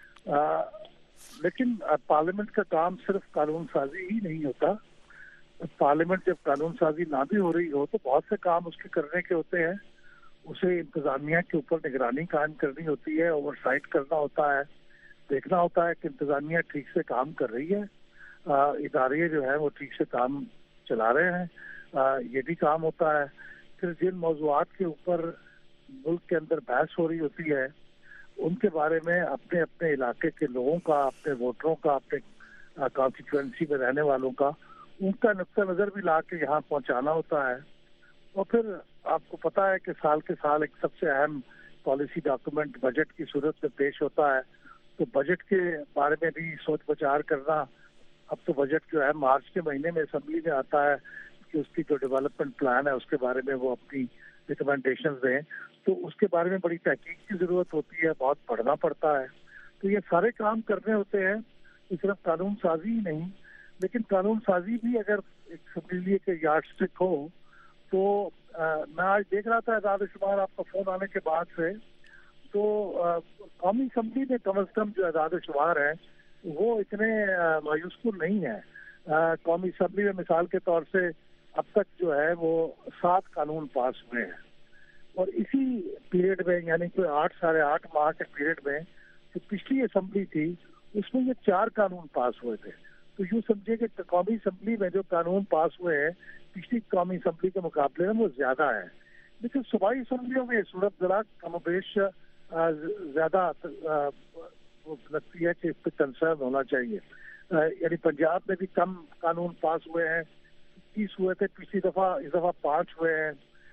لیکن پارلیمنٹ کا کام صرف قانون سازی ہی نہیں ہوتا. پارلیمنٹ جب قانون سازی نہ بھی ہو رہی ہو تو بہت سے کام اس کے کرنے کے ہوتے ہیں. اسے انتظامیہ کے اوپر نگرانی قائم کرنی ہوتی ہے, اوور سائٹ کرنا ہوتا ہے, دیکھنا ہوتا ہے کہ انتظامیہ ٹھیک سے کام کر رہی ہے, ادارے جو ہیں وہ ٹھیک سے کام چلا رہے ہیں, یہ بھی کام ہوتا ہے. پھر جن موضوعات کے اوپر ملک کے اندر بحث ہو رہی ہوتی ہے ان کے بارے میں اپنے اپنے علاقے کے لوگوں کا, اپنے ووٹروں کا, اپنے کانسٹیچوئنسی میں رہنے والوں کا, ان کا نقطہ نظر بھی لا کے یہاں پہنچانا ہوتا ہے. اور پھر آپ کو پتا ہے کہ سال کے سال ایک سب سے اہم پالیسی ڈاکومنٹ بجٹ کی صورت میں پیش ہوتا ہے. تو بجٹ کے بارے میں بھی سوچ بچار کرنا. اب تو بجٹ جو ہے مارچ کے مہینے میں اسمبلی میں آتا ہے کہ اس کی جو ڈیولپمنٹ پلان ہے اس کے بارے میں وہ اپنی ریکمنڈیشنز دیں, تو اس کے بارے میں بڑی تحقیق کی ضرورت ہوتی ہے, بہت پڑھنا پڑتا ہے. تو یہ سارے کام کرنے ہوتے ہیں, صرف قانون سازی ہی نہیں. لیکن قانون سازی بھی اگر ایک سمجھ لیے کہ یارڈ اسٹک ہو تو میں آج دیکھ رہا تھا اعداد و شمار آپ کا فون آنے کے بعد سے, تو قومی اسمبلی میں کم از کم جو اعداد و شمار ہیں وہ اتنے مایوس کن نہیں ہیں. قومی اسمبلی میں مثال کے طور سے اب تک جو ہے وہ 7 قانون پاس ہوئے ہیں, اور اسی پیریڈ میں یعنی کوئی 8.5 ماہ کے پیریڈ میں جو پچھلی اسمبلی تھی اس میں یہ 4 قانون پاس ہوئے تھے. تو یوں سمجھے کہ قومی اسمبلی میں جو قانون پاس ہوئے ہیں پچھلی قومی اسمبلی کے مقابلے میں وہ زیادہ ہیں، لیکن صوبائی اسمبلیوں میں یہ صورت ذرا کم و بیش زیادہ لگتی ہے کہ اس پہ کنسرن ہونا چاہیے. یعنی پنجاب میں بھی کم قانون پاس ہوئے ہیں، 21 ہوئے تھے پچھلی دفعہ، اس دفعہ 5 ہوئے ہیں.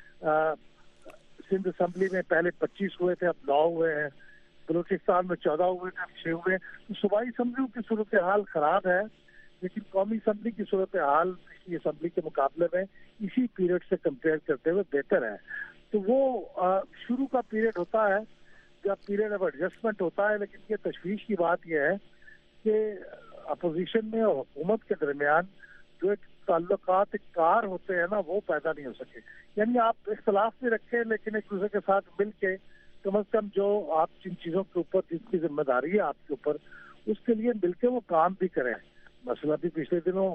سندھ اسمبلی میں پہلے 25 ہوئے تھے، اب 9 ہوئے ہیں. بلوچستان میں 14 ہوئے تھے، اب 6 ہوئے. تو صوبائی اسمبلیوں کی صورتحال خراب ہے، لیکن قومی اسمبلی کی صورتحال پچھلی اسمبلی کے مقابلے میں اسی پیریڈ سے کمپیئر کرتے ہوئے بہتر ہے. تو وہ شروع کا پیریڈ ہوتا ہے جب پیریڈ آف ایڈجسٹمنٹ ہوتا ہے، لیکن یہ تشویش کی بات یہ ہے کہ اپوزیشن میں اور حکومت کے درمیان جو ایک تعلقات کار ہوتے ہیں نا وہ پیدا نہیں ہو سکے. یعنی آپ اختلاف بھی رکھیں لیکن ایک دوسرے کے ساتھ مل کے کم از کم جو آپ جن چیزوں کے اوپر جن کی ذمہ داری ہے آپ کے اوپر اس کے لیے مل کے وہ کام بھی کریں. مثلا بھی پچھلے دنوں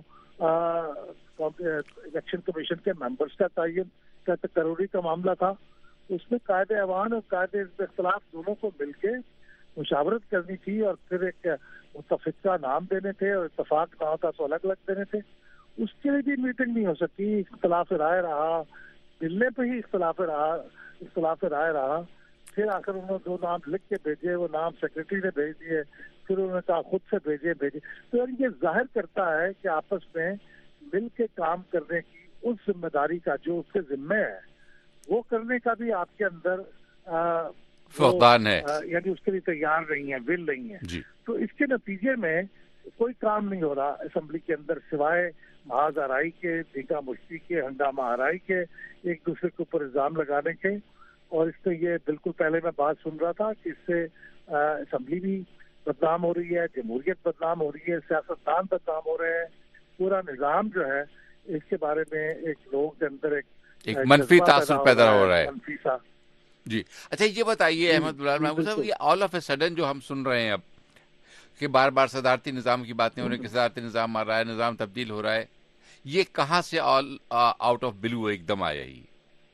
الیکشن کمیشن کے ممبرس کا تعین کا تقرری کا معاملہ تھا، اس میں قائد ایوان اور قائد اختلاف دونوں کو مل کے مشاورت کرنی تھی اور پھر ایک متفقہ نام دینے تھے اور اتفاق نہ ہوتا تو الگ الگ دینے تھے. اس کے لیے بھی میٹنگ نہیں ہو سکی، اختلاف رائے رہا، ملنے پہ ہی اختلاف رائے رہا. پھر آخر انہوں نے 2 نام لکھ کے بھیجے، وہ نام سیکرٹری نے بھیج دیے، پھر انہوں نے کہا خود سے بھیجے. تو یہ ظاہر کرتا ہے کہ آپس میں مل کے کام کرنے کی اس ذمہ داری کا جو اس کے ذمہ ہے وہ کرنے کا بھی آپ کے اندر فقدان ہے، یعنی اس کے لیے تیار نہیں ہے، ول نہیں ہے جی. تو اس کے نتیجے میں کوئی کام نہیں ہو رہا اسمبلی کے اندر سوائے محاذ آرائی کے، دیگا مشتی کے، ہنگامہ آرائی کے، ایک دوسرے کے اوپر الزام لگانے کے. اور اس سے یہ بالکل پہلے میں بات سن رہا تھا کہ اس سے اسمبلی بھی بدنام ہو رہی ہے، جمہوریت بدنام ہو رہی ہے، سیاستدان بدنام ہو رہے ہیں. پورا نظام جو ہے اس کے بارے میں ایک لوگوں کے اندر ایک منفی تاثر پیدا ہو رہا ہے. منفی سا. جی اچھا یہ بتائیے احمد بلال محمود صاحب، یہ آل آف اے سڈن جو ہم سن رہے ہیں اب کہ بار بار صدارتی نظام کی باتیں ہو رہی ہیں کہ صدارتی نظام آ رہا ہے، نظام تبدیل ہو رہا ہے، یہ کہاں سے آؤٹ آف بلو ایک دم آیا ہی؟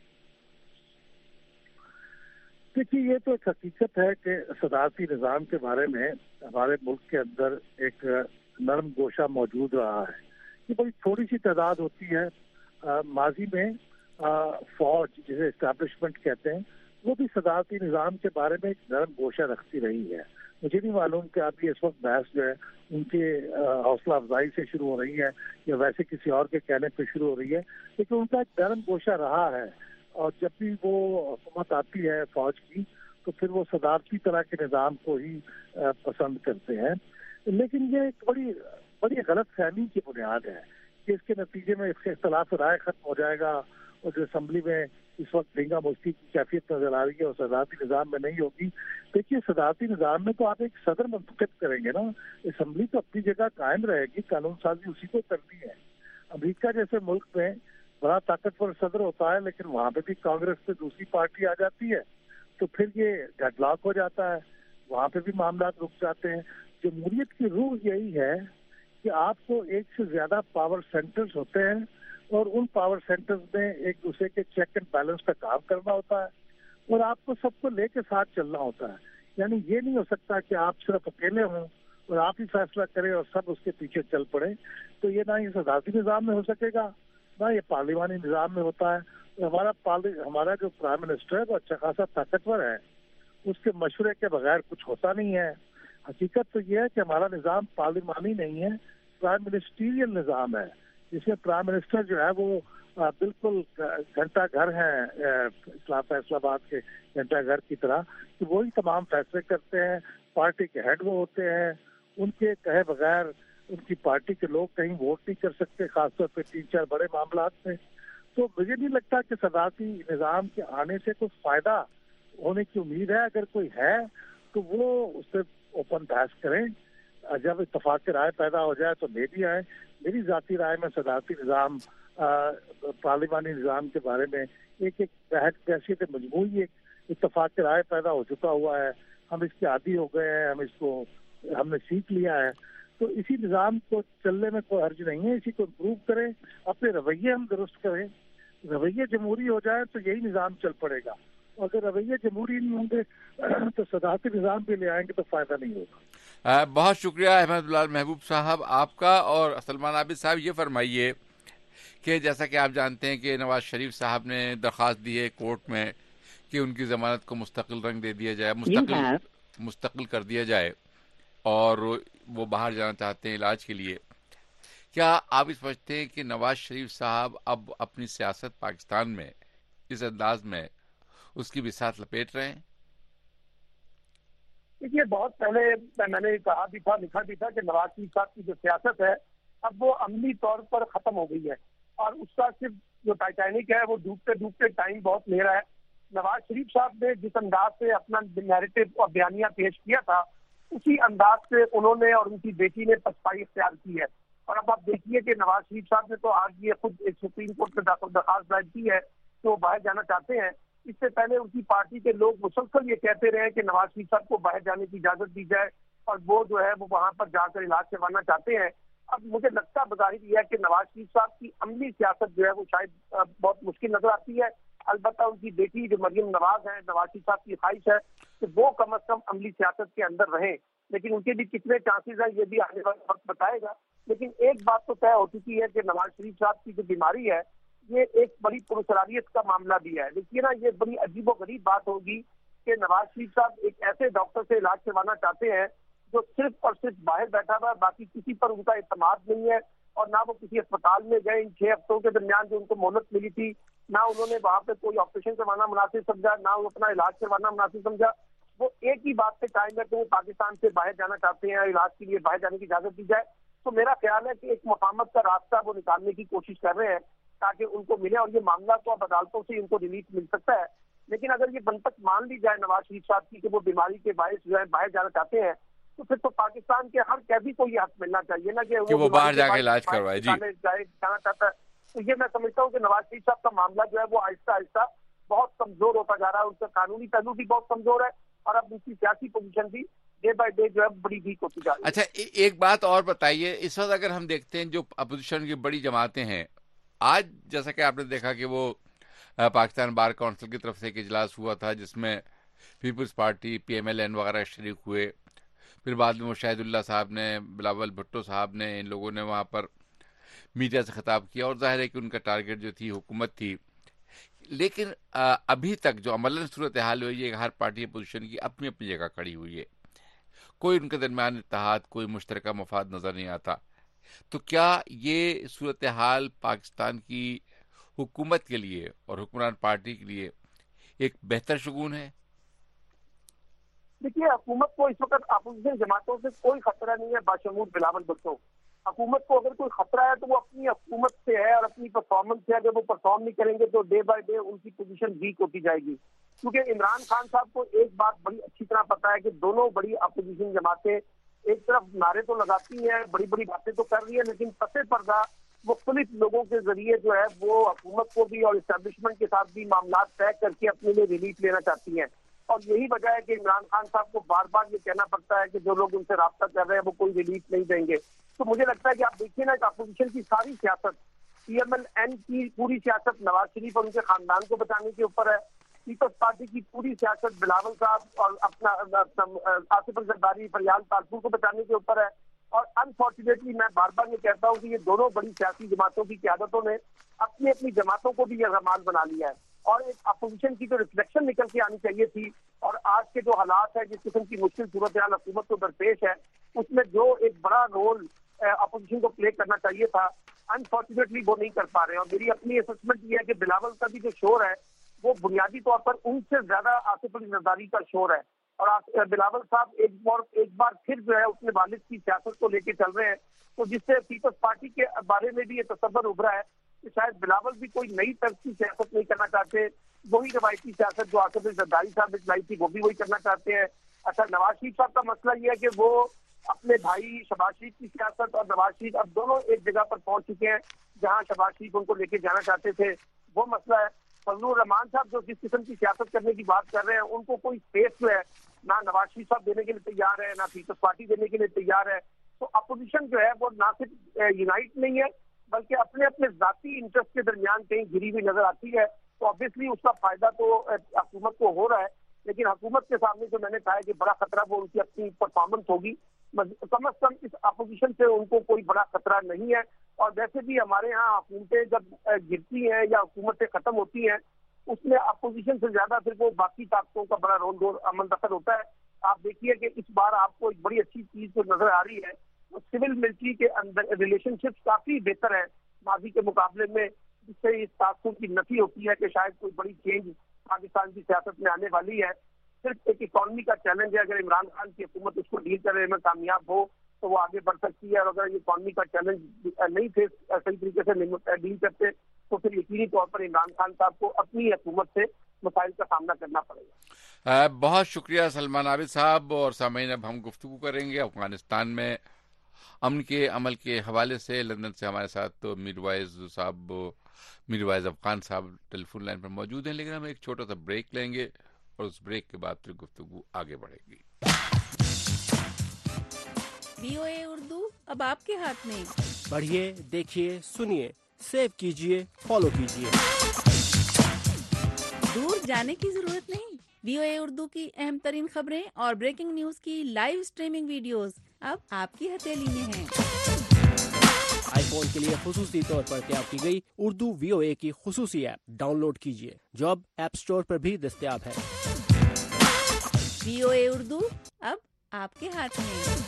دیکھیے یہ تو ایک حقیقت ہے کہ صدارتی نظام کے بارے میں ہمارے ملک کے اندر ایک نرم گوشہ موجود رہا ہے. یہ بڑی تھوڑی سی تعداد ہوتی ہے. ماضی میں فوج جسے اسٹیبلشمنٹ کہتے ہیں وہ بھی صدارتی نظام کے بارے میں ایک نرم گوشہ رکھتی رہی ہے. مجھے نہیں معلوم کہ ابھی اس وقت بحث جو ہے ان کے حوصلہ افزائی سے شروع ہو رہی ہے یا ویسے کسی اور کے کہنے پہ شروع ہو رہی ہے، لیکن ان کا ایک نرم گوشہ رہا ہے. اور جب بھی وہ حکومت آتی ہے فوج کی تو پھر وہ صدارتی طرح کے نظام کو ہی پسند کرتے ہیں. لیکن یہ ایک بڑی غلط فہمی کی بنیاد ہے کہ اس کے نتیجے میں اس سے اختلاف رائے ختم ہو جائے گا اور جو اسمبلی میں اس وقت ڈینگا مشتی کی کیفیت نظر آ رہی ہے اور صدارتی نظام میں نہیں ہوگی. دیکھیے صدارتی نظام میں تو آپ ایک صدر منتخب کریں گے نا، اسمبلی تو اپنی جگہ قائم رہے گی، قانون سازی اسی کو کرنی ہے. امریکہ جیسے ملک میں بڑا طاقتور صدر ہوتا ہے لیکن وہاں پہ بھی کانگریس سے دوسری پارٹی آ جاتی ہے تو پھر یہ ڈیڈ لاک ہو جاتا ہے، وہاں پہ بھی معاملات رک جاتے ہیں. جمہوریت کی روح یہی ہے کہ آپ کو ایک سے زیادہ پاور سینٹرز ہوتے ہیں اور ان پاور سینٹرز میں ایک دوسرے کے چیک اینڈ بیلنس پہ کام کرنا ہوتا ہے اور آپ کو سب کو لے کے ساتھ چلنا ہوتا ہے. یعنی یہ نہیں ہو سکتا کہ آپ صرف اکیلے ہوں اور آپ ہی فیصلہ کریں اور سب اس کے پیچھے چل پڑے. تو یہ نہ ہی صدارتی نظام میں ہو سکے گا نہ یہ پارلیمانی نظام میں ہوتا ہے. ہمارا جو پرائم منسٹر ہے وہ اچھا خاصا طاقتور ہے، اس کے مشورے کے بغیر کچھ ہوتا نہیں ہے. حقیقت تو یہ ہے کہ ہمارا نظام پارلیمانی نہیں ہے، پرائم منسٹیریل نظام ہے جس میں پرائم منسٹر جو ہے وہ بالکل گھنٹہ گھر ہیں فیصلہ آباد کے گھنٹہ گھر کی طرح کہ وہی تمام فیصلے کرتے ہیں. پارٹی کے ہیڈ وہ ہوتے ہیں، ان کے کہے بغیر ان کی پارٹی کے لوگ کہیں ووٹ نہیں کر سکتے، خاص طور پہ 3-4 بڑے معاملات میں. تو مجھے نہیں لگتا کہ صدارتی نظام کے آنے سے کوئی فائدہ ہونے کی امید ہے. اگر کوئی ہے تو وہ اس سے اوپن بحث کریں، جب اتفاق کی رائے پیدا ہو جائے تو لے بھی آئے. میری ذاتی رائے میں صدارتی نظام پارلیمانی نظام کے بارے میں ایک بحثیت مجموعی ایک اتفاق کی رائے پیدا ہو چکا ہوا ہے. ہم اس کے عادی ہو گئے ہیں، ہم نے سیکھ لیا ہے. تو اسی نظام کو چلنے میں کوئی حرج نہیں ہے، اسی کو امپروو کریں، اپنے رویے ہم درست کریں. رویے جمہوری ہو جائے تو یہی نظام چل پڑے گا. اگر رویے جمہوری نہیں ہوں گے تو صدارتی نظام بھی لے آئیں گے تو فائدہ نہیں ہوگا. بہت شکریہ احمد بلال محبوب صاحب آپ کا. اور سلمان عابد صاحب یہ فرمائیے کہ جیسا کہ آپ جانتے ہیں کہ نواز شریف صاحب نے درخواست دی ہے کورٹ میں کہ ان کی ضمانت کو مستقل رنگ دے دیا جائے, مستقل کر دیا جائے, اور وہ باہر جانا چاہتے ہیں علاج کے لیے. کیا آپ اس سمجھتے ہیں کہ نواز شریف صاحب اب اپنی سیاست پاکستان میں اس انداز میں اس کی بساط لپیٹ رہے ہیں؟ دیکھیے بہت پہلے میں نے کہا بھی تھا, لکھا بھی تھا کہ نواز شریف صاحب کی جو سیاست ہے اب وہ عملی طور پر ختم ہو گئی ہے, اور اس کا صرف جو ٹائٹینک ہے وہ ڈوبتے ڈوبتے ٹائم بہت لے رہا ہے. نواز شریف صاحب نے جس انداز سے اپنا نیریٹو اور بیانیہ پیش کیا تھا اسی انداز سے انہوں نے اور ان کی بیٹی نے پسپائی اختیار کی ہے. اور اب آپ دیکھیے کہ نواز شریف صاحب نے تو آج یہ خود ایک سپریم کورٹ میں درخواست دائر کی ہے کہ وہ باہر جانا چاہتے ہیں. اس سے پہلے ان کی پارٹی کے لوگ مسلسل یہ کہتے رہے کہ نواز شریف صاحب کو باہر جانے کی اجازت دی جائے اور وہ جو ہے وہ وہاں پر جا کر علاج کروانا چاہتے ہیں. اب مجھے لگتا بظاہر یہ ہے کہ نواز شریف صاحب کی عملی سیاست جو ہے وہ شاید بہت مشکل نظر آتی ہے. البتہ ان کی بیٹی جو مریم نواز ہے, نواز شریف صاحب کی خواہش ہے کہ وہ کم از کم عملی سیاست کے اندر رہیں, لیکن ان کے بھی کتنے چانسز ہیں یہ بھی آنے والا وقت بتائے گا. لیکن ایک بات تو طے ہو چکی ہے کہ نواز شریف صاحب کی جو بیماری ہے یہ ایک بڑی پرسراریت کا معاملہ بھی ہے. دیکھیے نا, یہ بڑی عجیب و غریب بات ہوگی کہ نواز شریف صاحب ایک ایسے ڈاکٹر سے علاج کروانا چاہتے ہیں جو صرف اور صرف باہر بیٹھا ہوا, باقی کسی پر ان کا اعتماد نہیں ہے, اور نہ وہ کسی اسپتال میں گئے ان 6 ہفتوں کے درمیان جو ان کو مہلت ملی تھی, نہ انہوں نے وہاں پہ کوئی آپریشن کروانا مناسب سمجھا, نہ وہ اپنا علاج کروانا مناسب سمجھا. وہ ایک ہی بات پہ قائم ہے کہ وہ پاکستان سے باہر جانا چاہتے ہیں, علاج کے لیے باہر جانے کی اجازت دی جائے. تو میرا خیال ہے کہ ایک مفاہمت کا راستہ وہ نکالنے کی کوشش کر رہے ہیں تاکہ ان کو ملے, اور یہ معاملہ تو اب عدالتوں سے ان کو ریلیف مل سکتا ہے. لیکن اگر یہ بنتک مان لی جائے نواز شریف صاحب کی کہ وہ بیماری کے باعث جو ہے باہر جانا چاہتے ہیں, تو پھر تو پاکستان کے ہر قیدی کو یہ حق ملنا چاہیے نا کہ وہ باہر جا کے علاج کروائے. جی جانا چاہتا ہے. تو یہ میں سمجھتا ہوں کہ نواز شریف صاحب کا معاملہ جو ہے وہ آہستہ آہستہ بہت کمزور ہوتا جا رہا ہے. ان کا قانونی پہلو بھی بہت کمزور ہے, اور اب ان کی سیاسی پوزیشن بھی ڈے بائی ڈے جو ہے بڑی ویک ہوتی جا رہی ہے. اچھا, ایک بات اور بتائیے, اس وقت اگر ہم دیکھتے ہیں جو اپوزیشن کی بڑی جماعتیں ہیں, آج جیسا کہ آپ نے دیکھا کہ وہ پاکستان بار کونسل کی طرف سے ایک اجلاس ہوا تھا جس میں پیپلز پارٹی, PMLN وغیرہ شریک ہوئے. پھر بعد میں شاہد اللہ صاحب نے, بلاول بھٹو صاحب نے, ان لوگوں نے وہاں پر میڈیا سے خطاب کیا, اور ظاہر ہے کہ ان کا ٹارگٹ جو تھی حکومت تھی. لیکن ابھی تک جو عملاً صورتحال ہوئی ہے کہ ہر پارٹی اپوزیشن کی اپنی اپنی جگہ کھڑی ہوئی ہے, کوئی ان کے درمیان اتحاد, کوئی مشترکہ مفاد نظر نہیں آتا. تو کیا یہ صورتحال پاکستان کی حکومت کے لیے اور حکمران پارٹی کے لیے ایک بہتر شگون ہے؟ دیکھیے, حکومت کو اس وقت اپوزیشن جماعتوں سے کوئی خطرہ نہیں ہے باشمول بلاول بھٹو. حکومت کو اگر کوئی خطرہ ہے تو وہ اپنی حکومت سے ہے اور اپنی پرفارمنس سے. اگر وہ پرفارم نہیں کریں گے تو ڈے بائی ڈے ان کی پوزیشن ویک ہوتی جائے گی. کیونکہ عمران خان صاحب کو ایک بات بڑی اچھی طرح پتا ہے کہ دونوں بڑی اپوزیشن جماعتیں ایک طرف نعرے تو لگاتی ہیں, بڑی بڑی باتیں تو کر رہی ہیں, لیکن پس پردہ مختلف لوگوں کے ذریعے جو ہے وہ حکومت کو بھی اور اسٹیبلشمنٹ کے ساتھ بھی معاملات طے کر کے اپنے لیے ریلیف لینا چاہتی ہیں. اور یہی وجہ ہے کہ عمران خان صاحب کو بار بار یہ کہنا پڑتا ہے کہ جو لوگ ان سے رابطہ کر رہے ہیں وہ کوئی ریلیف نہیں دیں گے. تو مجھے لگتا ہے کہ آپ دیکھیے نا کہ اپوزیشن کی ساری سیاست, PMLN کی پوری سیاست نواز شریف اور ان کے خاندان کو بچانے کے اوپر ہے, پیپلز پارٹی کی پوری سیاست بلاول صاحب اور اپنا آصف الزرداری, فریال تالپور کو بچانے کے اوپر ہے. اور انفارچونیٹلی میں بار بار یہ کہتا ہوں کہ یہ دونوں بڑی سیاسی جماعتوں کی قیادتوں نے اپنی اپنی جماعتوں کو بھی یہ غمال بنا لیا ہے. اور ایک اپوزیشن کی جو ریفلیکشن نکل کے آنی چاہیے تھی, اور آج کے جو حالات ہے, جس قسم کی مشکل صورتحال حکومت کو درپیش ہے, اس میں جو ایک بڑا رول اپوزیشن کو پلے کرنا چاہیے تھا, انفارچونیٹلی وہ نہیں کر پا رہے ہیں. اور میری اپنی اسسمنٹ یہ ہے کہ بلاول کا بھی جو شور ہے وہ بنیادی طور پر ان سے زیادہ آصف علی زرداری کا شور ہے. اور بلاول صاحب ایک بار پھر جو ہے اپنے والد کی سیاست کو لے کے چل رہے ہیں, تو جس سے پیپلز پارٹی کے بارے میں بھی یہ تصور ابھرا ہے کہ شاید بلاول بھی کوئی نئی طرز کی سیاست نہیں کرنا چاہتے, وہی روایتی سیاست جو آصف علی زرداری صاحب نے چلائی تھی وہ بھی وہی کرنا چاہتے ہیں. اچھا, نواز شریف صاحب کا مسئلہ یہ ہے کہ وہ اپنے بھائی شہباز شریف کی سیاست اور نواز شریف اب دونوں ایک جگہ پر پہنچ چکے ہیں جہاں شہباز شریف ان کو لے کے جانا چاہتے تھے, وہ مسئلہ ہے. فضل الرحمان صاحب جو جس قسم کی سیاست کرنے کی بات کر رہے ہیں, ان کو کوئی اسپیس جو ہے نہ نواز شریف صاحب دینے کے لیے تیار ہے, نہ پیپلز پارٹی دینے کے لیے تیار ہے. تو اپوزیشن جو ہے وہ نہ صرف یونائٹ نہیں ہے بلکہ اپنے اپنے ذاتی انٹرسٹ کے درمیان کہیں گری ہوئی نظر آتی ہے. تو obviously اس کا فائدہ تو حکومت کو ہو رہا ہے, لیکن حکومت کے سامنے جو میں نے کہا ہے کہ بڑا خطرہ وہ ان کی اپنی پرفارمنس ہوگی. کم از کم اس اپوزیشن سے ان کو کوئی بڑا خطرہ نہیں ہے. اور ویسے بھی ہمارے ہاں حکومتیں جب گرتی ہیں یا حکومتیں ختم ہوتی ہیں اس میں اپوزیشن سے زیادہ پھر وہ باقی طاقتوں کا بڑا رول عمل دخل ہوتا ہے. آپ دیکھیے کہ اس بار آپ کو ایک بڑی اچھی چیز جو نظر آ رہی ہے وہ سول ملٹری کے اندر ریلیشن شپ کافی بہتر ہے ماضی کے مقابلے میں, جس سے اس تاثر کی نفی ہوتی ہے کہ شاید کوئی بڑی چینج پاکستان کی سیاست میں آنے والی ہے. صرف ایک اکانومی کا چیلنج ہے, اگر عمران خان کی حکومت اس کو ڈیل کرنے میں کامیاب ہو تو وہ آگے بڑھ سکتی ہے, اور اگر یہ اکانومی کا چیلنج نہیں تھے صحیح طریقے سے ڈیل کرتے تو پھر یقینی طور پر عمران خان صاحب کو اپنی حکومت سے مسائل کا سامنا کرنا پڑے گا. بہت شکریہ سلمان عابد صاحب. اور سامعین, اب ہم گفتگو کریں گے افغانستان میں امن کے عمل کے حوالے سے. لندن سے ہمارے ساتھ میر وائز افغان صاحب ٹیلی فون لائن پر موجود ہیں, لیکن ہم ایک چھوٹا سا بریک لیں گے اور اس بریک کے بعد پھر گفتگو آگے بڑھے گی. VOA اردو اب آپ کے ہاتھ میں. پڑھیے, دیکھیے, سنیے, سیو کیجیے, فالو کیجیے. دور جانے کی ضرورت نہیں. VOA اردو کی اہم ترین خبریں اور بریکنگ نیوز کی لائیو سٹریمنگ ویڈیوز اب آپ کی ہتھیلی میں ہیں. آئی فون کے لیے خصوصی طور پر تیار کی گئی اردو VOA کی خصوصی ایپ ڈاؤن لوڈ کیجیے, جو اب ایپ اسٹور پر بھی دستیاب ہے. VOA اردو اب آپ کے ہاتھ میں.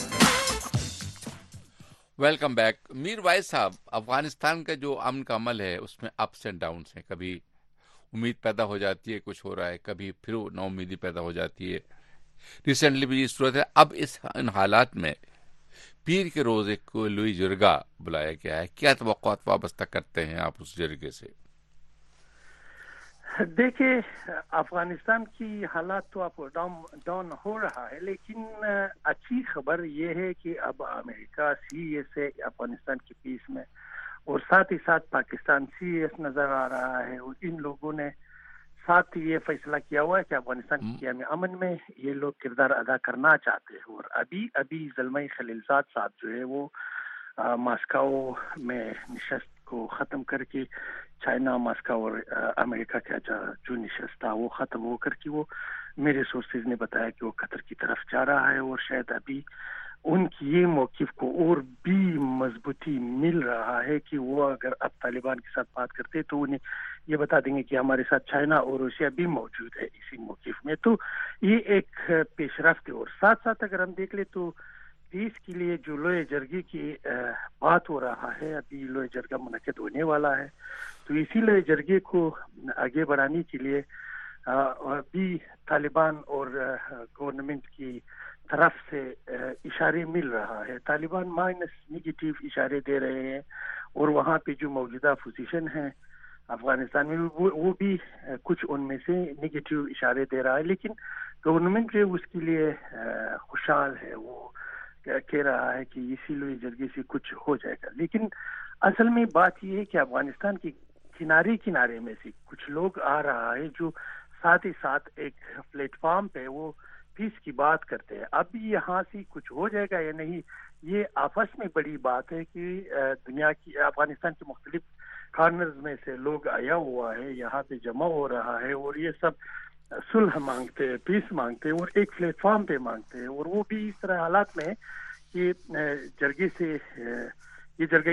Welcome back. میر وائز صاحب, افغانستان کا جو امن کا عمل ہے اس میں اپس اینڈ ڈاؤنس ہیں. کبھی امید پیدا ہو جاتی ہے کچھ ہو رہا ہے, کبھی پھر نا امیدی پیدا ہو جاتی ہے. ریسنٹلی بھی یہ صورت ہے. اب ان حالات میں پیر کے روز ایک لوئی جرگہ بلایا گیا ہے. کیا توقعات وابستہ کرتے ہیں آپ اس جرگے سے؟ دیکھیں, افغانستان کی حالات تو آپ ڈاؤن ہو رہا ہے, لیکن اچھی خبر یہ ہے کہ اب امریکہ سیریس ہے افغانستان کی پیس میں, اور ساتھ ہی ساتھ پاکستان سیریس نظر آ رہا ہے. اور ان لوگوں نے ساتھ یہ فیصلہ کیا ہوا ہے کہ افغانستان کی قیام امن میں یہ لوگ کردار ادا کرنا چاہتے ہیں. اور ابھی زلمئی خلیلزاد صاحب جو ہے وہ ماسکو میں نشست کو ختم کر کے, چائنا, ماسکو اور امریکہ کا جو نشست تھا وہ ختم ہو کر کے وہ میرے سورسز نے بتایا کہ وہ قطر کی طرف جا رہا ہے. اور شاید ابھی ان کی یہ موقف کو اور بھی مضبوطی مل رہا ہے کہ وہ اگر اب طالبان کے ساتھ بات کرتے تو انہیں یہ بتا دیں گے کہ ہمارے ساتھ چائنا اور روسیا بھی موجود ہے اسی موقف میں. تو یہ ایک پیش رفت ہے. اور ساتھ ساتھ اگر ہم دیکھ لیں تو پیس کے لیے جو لوئے جرگے کی بات ہو رہا ہے, ابھی لوئے جرگہ منعقد ہونے والا ہے. تو اسی لوئے جرگے کو آگے بڑھانے کے لیے ابھی طالبان اور گورنمنٹ کی طرف سے اشارے مل رہا ہے. طالبان نگیٹیو اشارے دے رہے ہیں, اور وہاں پہ جو موجودہ پوزیشن ہے افغانستان میں وہ بھی کچھ ان میں سے نگیٹیو اشارے دے رہا ہے. لیکن گورنمنٹ جو اس کے لیے خوشحال ہے, وہ کہہ رہا ہے کہ اسی لیے جرگے سے کچھ ہو جائے گا. لیکن اصل میں بات یہ ہے کہ افغانستان کے کنارے میں سے کچھ لوگ آ رہا ہے جو ساتھ ہی ساتھ ایک پلیٹ فارم پہ وہ پیس کی بات کرتے ہیں. اب یہاں سے کچھ ہو جائے گا یا نہیں, یہ آپس میں بڑی بات ہے کہ دنیا کی افغانستان کے مختلف کارنرز میں سے لوگ آیا ہوا ہے, یہاں پہ جمع ہو رہا ہے, اور یہ سب صلح مانگتے ہیں, پیس مانگتے ہیں, اور ایک پلیٹ فارم پہ مانگتے ہیں. اور وہ بھی اس طرح حالات میں کہ جرگے سے یہ جرگہ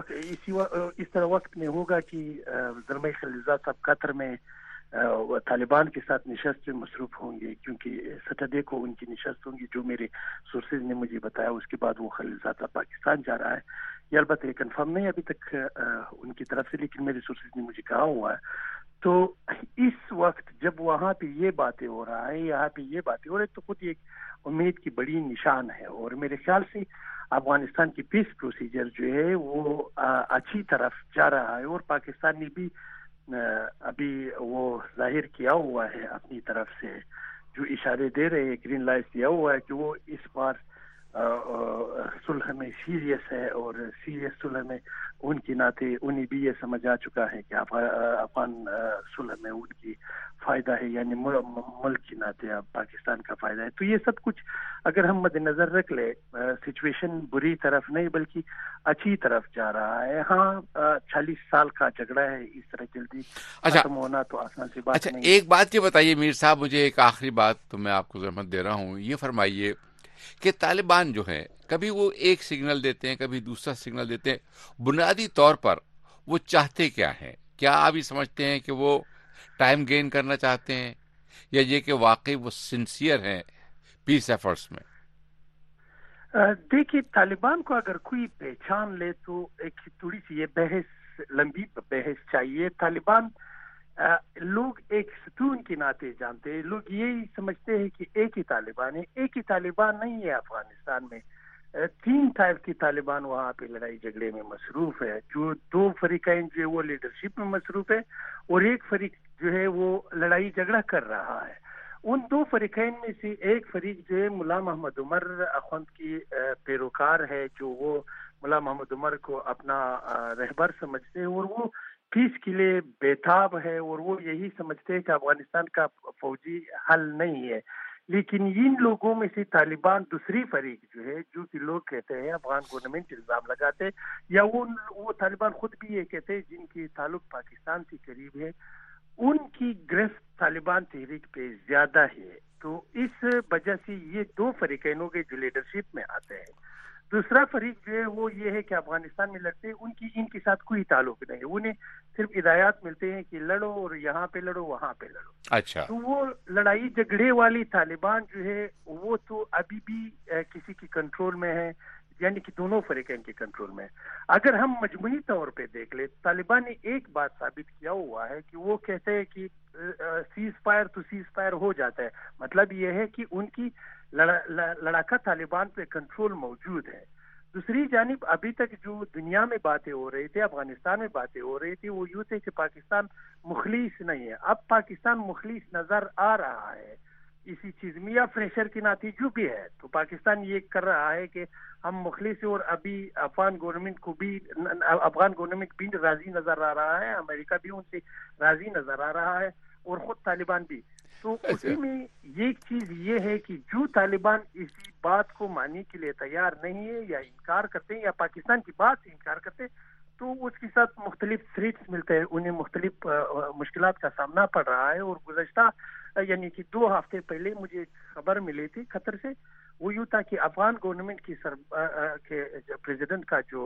اس طرح وقت میں ہوگا کہ زلمئی خلیلزاد صاحب قطر میں طالبان کے ساتھ نشست میں مصروف ہوں گے, کیونکہ سیٹرڈے کو ان کی نشست ہوں گی جو میرے سورسز نے مجھے بتایا. اس کے بعد وہ خلیلزاد صاحب پاکستان جا رہا ہے. یہ البتہ یہ کنفرم نہیں ابھی تک ان کی طرف سے, لیکن میرے سورسز نے مجھے کہا ہوا ہے. تو اس وقت جب وہاں پہ یہ باتیں ہو رہا ہے, یہاں پہ یہ باتیں ہو رہی, تو خود ایک امید کی بڑی نشان ہے. اور میرے خیال سے افغانستان کی پیس پروسیجر جو ہے وہ اچھی طرف جا رہا ہے. اور پاکستان نے بھی ابھی وہ ظاہر کیا ہوا ہے اپنی طرف سے, جو اشارے دے رہے ہیں, گرین لائٹ دیا ہوا ہے کہ وہ اس بار صلح میں سیریس ہے. اور سیریس صلح میں ان کے ناطے انہیں بھی یہ سمجھ آ چکا ہے کہ افغان صلح میں ان کی فائدہ ہے, یعنی ملک کے ناطے اب پاکستان کا فائدہ ہے. تو یہ سب کچھ اگر ہم مد نظر رکھ لیں, سچویشن بری طرف نہیں بلکہ اچھی طرف جا رہا ہے. ہاں 40 سال کا جھگڑا ہے, اس طرح جلدی ختم ہونا تو آسان سی بات نہیں. ایک بات یہ بتائیے میر صاحب, مجھے ایک آخری بات تو میں آپ کو زحمت دے رہا ہوں, یہ فرمائیے کہ طالبان جو ہیں کبھی وہ ایک سگنل دیتے ہیں کبھی دوسرا سگنل دیتے ہیں، بنیادی طور پر وہ چاہتے کیا ہیں؟ کیا آپ یہ سمجھتے ہیں کہ وہ ٹائم گین کرنا چاہتے ہیں یا یہ کہ واقعی وہ سنسیئر ہیں پیس ایفرٹس میں؟ دیکھیے طالبان کو اگر کوئی پہچان لے تو ایک تھوڑی سی یہ بحث لمبی بحث چاہیے. طالبان لوگ ایک ستون کے ناطے جانتے ہیں، لوگ یہی سمجھتے ہیں کہ ایک ہی طالبان ہے. ایک ہی طالبان نہیں ہے افغانستان میں، 3 ٹائپ کی طالبان وہاں پہ لڑائی جھگڑے میں مصروف ہے. جو 2 فریقین جو ہے وہ لیڈرشپ میں مصروف ہے اور ایک فریق جو ہے وہ لڑائی جھگڑا کر رہا ہے. ان 2 فریقین میں سے ایک فریق جو ہے ملا محمد عمر اخوند کی پیروکار ہے، جو وہ ملا محمد عمر کو اپنا رہبر سمجھتے ہیں اور وہ پیس کے لیے بیتاب ہے اور وہ یہی سمجھتے ہیں کہ افغانستان کا فوجی حل نہیں ہے. لیکن ان لوگوں میں سے طالبان دوسری فریق جو ہے، جو کہ لوگ کہتے ہیں افغان گورنمنٹ الزام لگاتے یا وہ طالبان خود بھی یہ کہتے ہیں جن کی تعلق پاکستان سے قریب ہے، ان کی گرفت طالبان تحریک پہ زیادہ ہے. تو اس وجہ سے یہ 2 فریقین ہو گئے جو لیڈرشپ میں آتے ہیں. دوسرا فریق جو ہے وہ یہ ہے کہ افغانستان میں لڑتے ہیں، ان کے ساتھ کوئی تعلق نہیں ہے، انہیں صرف ہدایات ملتے ہیں کہ لڑو اور یہاں پہ لڑو وہاں پہ لڑو. اچھا، تو وہ لڑائی جھگڑے والی طالبان جو ہے وہ تو ابھی بھی کسی کی کنٹرول میں ہے، یعنی کہ دونوں فریقین کے کنٹرول میں. اگر ہم مجموعی طور پہ دیکھ لیں، طالبان نے ایک بات ثابت کیا ہوا ہے کہ وہ کہتے ہیں کہ سیز فائر تو سیز فائر ہو جاتا ہے. مطلب یہ ہے کہ ان کی لڑاکا طالبان پہ کنٹرول موجود ہے. دوسری جانب ابھی تک جو دنیا میں باتیں ہو رہی تھی، افغانستان میں باتیں ہو رہی تھی، وہ یوں تھے کہ پاکستان مخلص نہیں ہے. اب پاکستان مخلص نظر آ رہا ہے اسی چیز میں، یا پریشر کے نتیجے بھی ہے. تو پاکستان یہ کر رہا ہے کہ ہم مخلص اور ابھی افغان گورنمنٹ بھی راضی نظر آ رہا ہے، امریکہ بھی ان سے راضی نظر آ رہا ہے اور خود طالبان بھی. تو اسی میں ایک چیز یہ ہے کہ جو طالبان اسی بات کو ماننے کے لیے تیار نہیں ہے یا انکار کرتے ہیں یا پاکستان کی بات سے انکار کرتے ہیں، تو اس کے ساتھ مختلف تھریٹس ملتے ہیں، انہیں مختلف مشکلات کا سامنا پڑ رہا ہے. اور گزشتہ یعنی کہ 2 ہفتے پہلے مجھے خبر ملی تھی قطر سے، وہ یوں تھا کہ افغان گورنمنٹ کی پریزیڈنٹ کا جو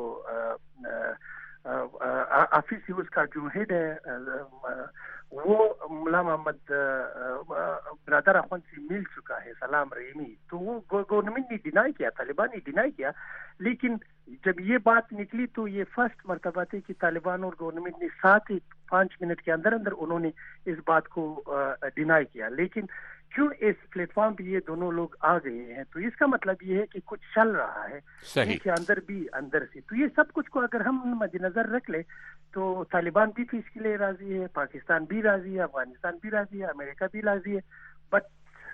آفس ہے، اس کا جو ہیڈ ہے، وہ ملا محمد برادر اخوند سے مل چکا ہے، سلام رحیمی. تو وہ گورنمنٹ نے ڈینائی کیا، طالبان نے ڈینائی کیا. لیکن جب یہ بات نکلی تو یہ فرسٹ مرتبہ تھی کہ طالبان اور گورنمنٹ نے 5 منٹ کے اندر انہوں نے اس بات کو ڈینائی کیا. لیکن کیوں اس پلیٹ فارم پہ یہ دونوں لوگ آ گئے ہیں، تو اس کا مطلب یہ ہے کہ کچھ چل رہا ہے ان کے اندر بھی اندر سے. تو یہ سب کچھ کو اگر ہم مد نظر رکھ لیں تو طالبان بھی اس کے لیے راضی ہے، پاکستان بھی راضی ہے، افغانستان بھی راضی ہے، امریکہ بھی راضی ہے. بٹ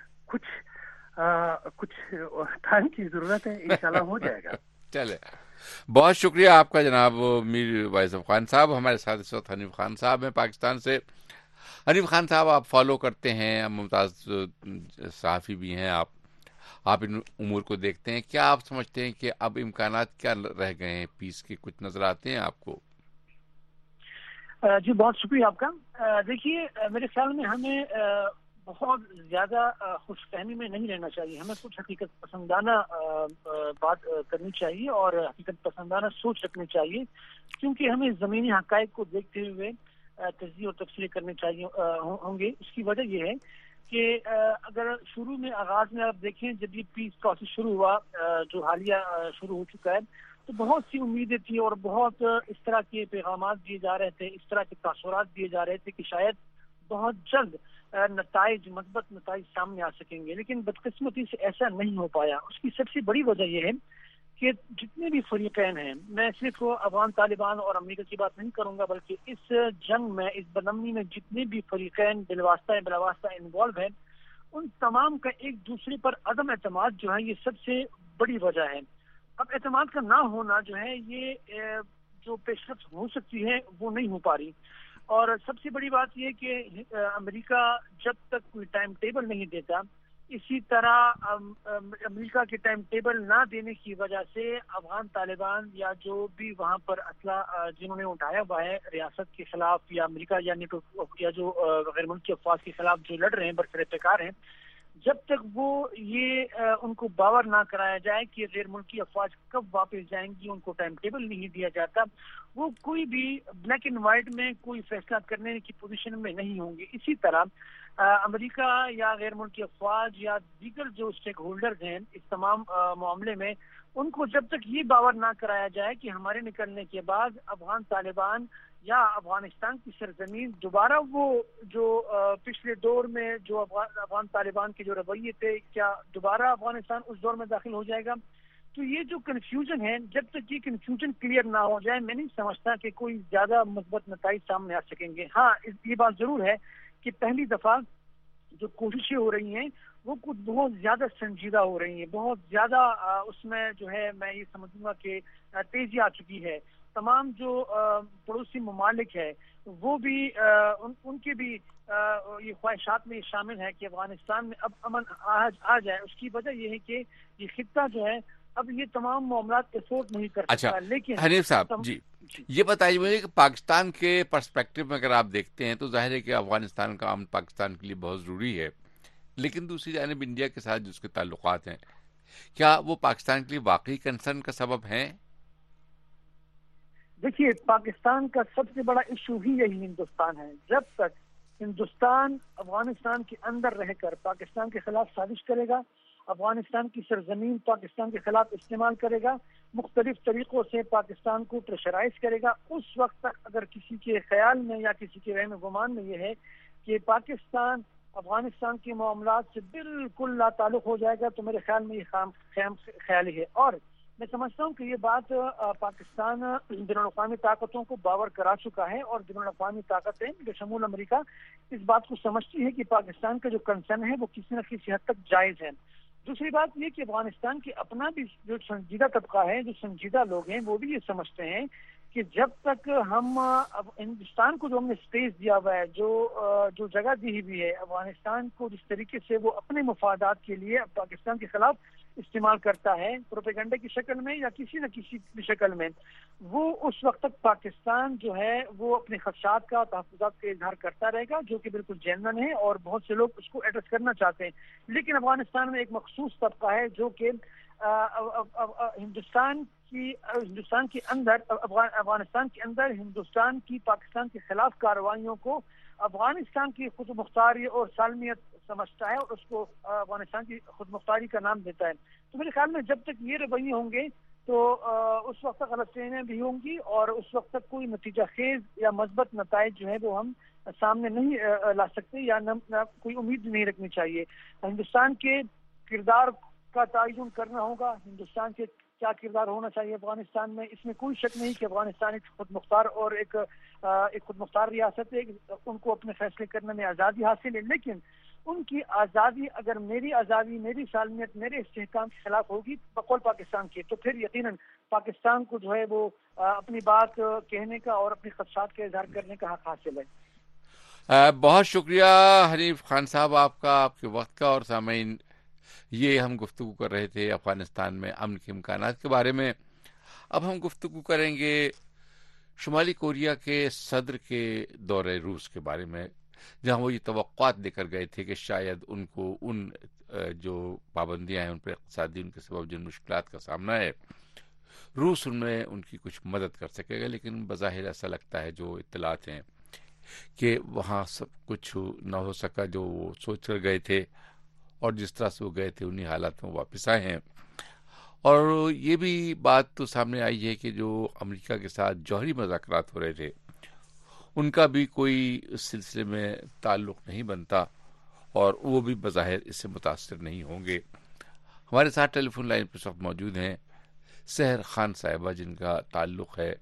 کچھ ٹائم کی ضرورت ہے، انشاءاللہ ہو جائے گا. چلے، بہت شکریہ آپ کا جناب میر وائز خان صاحب. ہمارے ساتھ اس وقت حنیف خان صاحب ہیں پاکستان سے. حنیف خان صاحب، آپ فالو کرتے ہیں، ممتاز صحافی بھی ہیں، آپ ان امور کو دیکھتے ہیں. کیا آپ سمجھتے ہیں کہ اب امکانات کیا رہ گئے ہیں پیس کے؟ کچھ نظر آتے ہیں آپ کو؟ جی بہت شکریہ آپ کا. دیکھیے میرے خیال میں ہمیں بہت زیادہ خوش فہمی میں نہیں رہنا چاہیے. ہمیں کچھ حقیقت پسندانہ بات کرنی چاہیے اور حقیقت پسندانہ سوچ رکھنی چاہیے، کیونکہ ہمیں زمینی حقائق کو دیکھتے ہوئے تجزیہ اور تفصیل کرنے چاہیے ہوں گے. اس کی وجہ یہ ہے کہ اگر شروع میں آغاز میں آپ دیکھیں جب یہ پیس پروسیس شروع ہوا جو حالیہ شروع ہو چکا ہے، تو بہت سی امیدیں تھیں اور بہت اس طرح کے پیغامات دیے جا رہے تھے، اس طرح کے تاثرات دیے جا رہے تھے کہ شاید بہت جلد مثبت نتائج سامنے آ سکیں گے. لیکن بدقسمتی سے ایسا نہیں ہو پایا. اس کی سب سے بڑی وجہ یہ ہے کہ جتنے بھی فریقین ہیں، میں صرف افغان طالبان اور امریکہ کی بات نہیں کروں گا، بلکہ اس جنگ میں، اس بدامنی میں جتنے بھی فریقین بلاواسطہ انوالو ہیں، ان تمام کا ایک دوسرے پر عدم اعتماد جو ہے یہ سب سے بڑی وجہ ہے. اب اعتماد کا نہ ہونا جو ہے یہ جو پیش رفت ہو سکتی ہے وہ نہیں ہو پا رہی. اور سب سے بڑی بات یہ کہ امریکہ جب تک کوئی ٹائم ٹیبل نہیں دیتا، اسی طرح امریکہ کے ٹائم ٹیبل نہ دینے کی وجہ سے افغان طالبان یا جو بھی وہاں پر اسلحہ جنہوں نے اٹھایا ہوا ہے ریاست کے خلاف یا امریکہ یا جو غیر ملکی افواج کے خلاف جو لڑ رہے ہیں، برسر پیکار ہیں، جب تک وہ یہ ان کو باور نہ کرایا جائے کہ غیر ملکی افواج کب واپس جائیں گی، ان کو ٹائم ٹیبل نہیں دیا جاتا، وہ کوئی بھی بلیک اینڈ وائٹ میں کوئی فیصلہ کرنے کی پوزیشن میں نہیں ہوں گے۔ اسی طرح امریکہ یا غیر ملکی افواج یا دیگر جو اسٹیک ہولڈرز ہیں اس تمام معاملے میں، ان کو جب تک یہ باور نہ کرایا جائے کہ ہمارے نکلنے کے بعد افغان طالبان یا افغانستان کی سرزمین دوبارہ وہ جو پچھلے دور میں جو افغان طالبان کے جو رویے تھے، کیا دوبارہ افغانستان اس دور میں داخل ہو جائے گا؟ تو یہ جو کنفیوژن ہے، جب تک یہ کنفیوژن کلیئر نہ ہو جائے، میں نہیں سمجھتا کہ کوئی زیادہ مثبت نتائج سامنے آ سکیں گے۔ ہاں، یہ بات ضرور ہے کہ پہلی دفعہ جو کوششیں ہو رہی ہیں وہ کچھ بہت زیادہ سنجیدہ ہو رہی ہیں، بہت زیادہ اس میں جو ہے میں یہ سمجھوں گا کہ تیزی آ چکی ہے۔ تمام جو پڑوسی ممالک ہے وہ بھی ان کے بھی یہ خواہشات میں شامل ہے کہ افغانستان میں اب امن آ جائے۔ اس کی وجہ یہ ہے کہ یہ خطہ جو ہے اب یہ تمام معاملات افورڈ نہیں کر سکتا۔ لیکن حنیف صاحب جی یہ بتائیے مجھے کہ پاکستان کے پرسپیکٹو میں اگر آپ دیکھتے ہیں تو ظاہر ہے کہ افغانستان کا امن پاکستان کے لیے بہت ضروری ہے، لیکن دوسری جانب انڈیا کے ساتھ جو اس کے تعلقات ہیں، کیا وہ پاکستان کے لیے واقعی کنسرن کا سبب ہیں؟ دیکھیے، پاکستان کا سب سے بڑا ایشو ہی یہی ہندوستان ہے۔ جب تک ہندوستان افغانستان کے اندر رہ کر پاکستان کے خلاف سازش کرے گا، افغانستان کی سرزمین پاکستان کے خلاف استعمال کرے گا، مختلف طریقوں سے پاکستان کو پریشرائز کرے گا، اس وقت تک اگر کسی کے خیال میں یا کسی کے وہم گمان میں یہ ہے کہ پاکستان افغانستان کے معاملات سے بالکل لا تعلق ہو جائے گا، تو میرے خیال میں یہ خام خیالی ہے۔ اور میں سمجھتا ہوں کہ یہ بات پاکستان بین الاقوامی طاقتوں کو باور کرا چکا ہے، اور بین الاقوامی طاقتیں بشمول امریکہ اس بات کو سمجھتی ہے کہ پاکستان کا جو کنسرن ہے وہ کسی نہ کسی حد تک جائز ہے۔ دوسری بات یہ کہ افغانستان کے اپنا بھی جو سنجیدہ طبقہ ہے، جو سنجیدہ لوگ ہیں، وہ بھی یہ سمجھتے ہیں کہ جب تک ہم ہندوستان کو جو ہم نے اسپیس دیا ہوا ہے، جو جگہ دی ہوئی ہے افغانستان کو، جس طریقے سے وہ اپنے مفادات کے لیے پاکستان کے خلاف استعمال کرتا ہے پروپیگنڈا کی شکل میں یا کسی نہ کسی بھی شکل میں، وہ اس وقت تک پاکستان جو ہے وہ اپنے خدشات کا، تحفظات کا اظہار کرتا رہے گا، جو کہ بالکل جینون ہے اور بہت سے لوگ اس کو ایڈریس کرنا چاہتے ہیں۔ لیکن افغانستان میں ایک مخصوص طبقہ ہے جو کہ ہندوستان کے اندر، افغانستان کے اندر ہندوستان کی پاکستان کے خلاف کارروائیوں کو افغانستان کی خود مختاری اور سالمیت سمجھتا ہے، اور اس کو افغانستان کی خود مختاری کا نام دیتا ہے۔ تو میرے خیال میں جب تک یہ رویے ہوں گے تو اس وقت تک غلط فہمیاں بھی ہوں گی، اور اس وقت تک کوئی نتیجہ خیز یا مثبت نتائج جو ہے وہ ہم سامنے نہیں لا سکتے، یا کوئی امید نہیں رکھنی چاہیے۔ ہندوستان کے کردار کا تعین کرنا ہوگا، ہندوستان کے کیا کردار ہونا چاہیے افغانستان میں۔ اس میں کوئی شک نہیں کہ افغانستان ایک خود مختار اور ایک خود مختار ریاست ہے، ان کو اپنے فیصلے کرنے میں آزادی حاصل ہے، لیکن ان کی آزادی اگر میری آزادی، میری سالمیت، میرے استحکام کے خلاف ہوگی بقول پاکستان کے، تو پھر یقیناً پاکستان کو جو ہے وہ اپنی بات کہنے کا اور اپنی خدشات کا اظہار کرنے کا حق حاصل ہے۔ بہت شکریہ حنیف خان صاحب آپ کا، آپ کے وقت کا۔ اور سامعین، یہ ہم گفتگو کر رہے تھے افغانستان میں امن کے امکانات کے بارے میں۔ اب ہم گفتگو کریں گے شمالی کوریا کے صدر کے دورے روس کے بارے میں، جہاں وہ یہ توقعات لے کر گئے تھے کہ شاید ان کو ان جو پابندیاں ہیں ان پر اقتصادی، ان کے سبب جن مشکلات کا سامنا ہے، روس ان میں ان کی کچھ مدد کر سکے گا۔ لیکن بظاہر ایسا لگتا ہے، جو اطلاعات ہیں، کہ وہاں سب کچھ نہ ہو سکا جو وہ سوچ کر گئے تھے، اور جس طرح سے وہ گئے تھے انہی حالات میں واپس آئے ہیں۔ اور یہ بھی بات تو سامنے آئی ہے کہ جو امریکہ کے ساتھ جوہری مذاکرات ہو رہے تھے ان کا بھی کوئی اس سلسلے میں تعلق نہیں بنتا، اور وہ بھی بظاہر اس سے متاثر نہیں ہوں گے۔ ہمارے ساتھ ٹیلی فون لائن پر اس وقت موجود ہیں سحر خان صاحبہ، جن کا تعلق ہے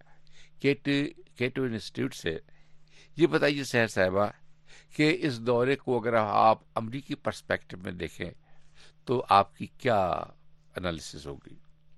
کیٹو انسٹیٹیوٹ سے۔ یہ بتائیے سحر صاحبہ کہ اس دورے کو اگر آپ امریکی پرسپیکٹو میں دیکھیں تو آپ کی کیا انالیسس ہوگی؟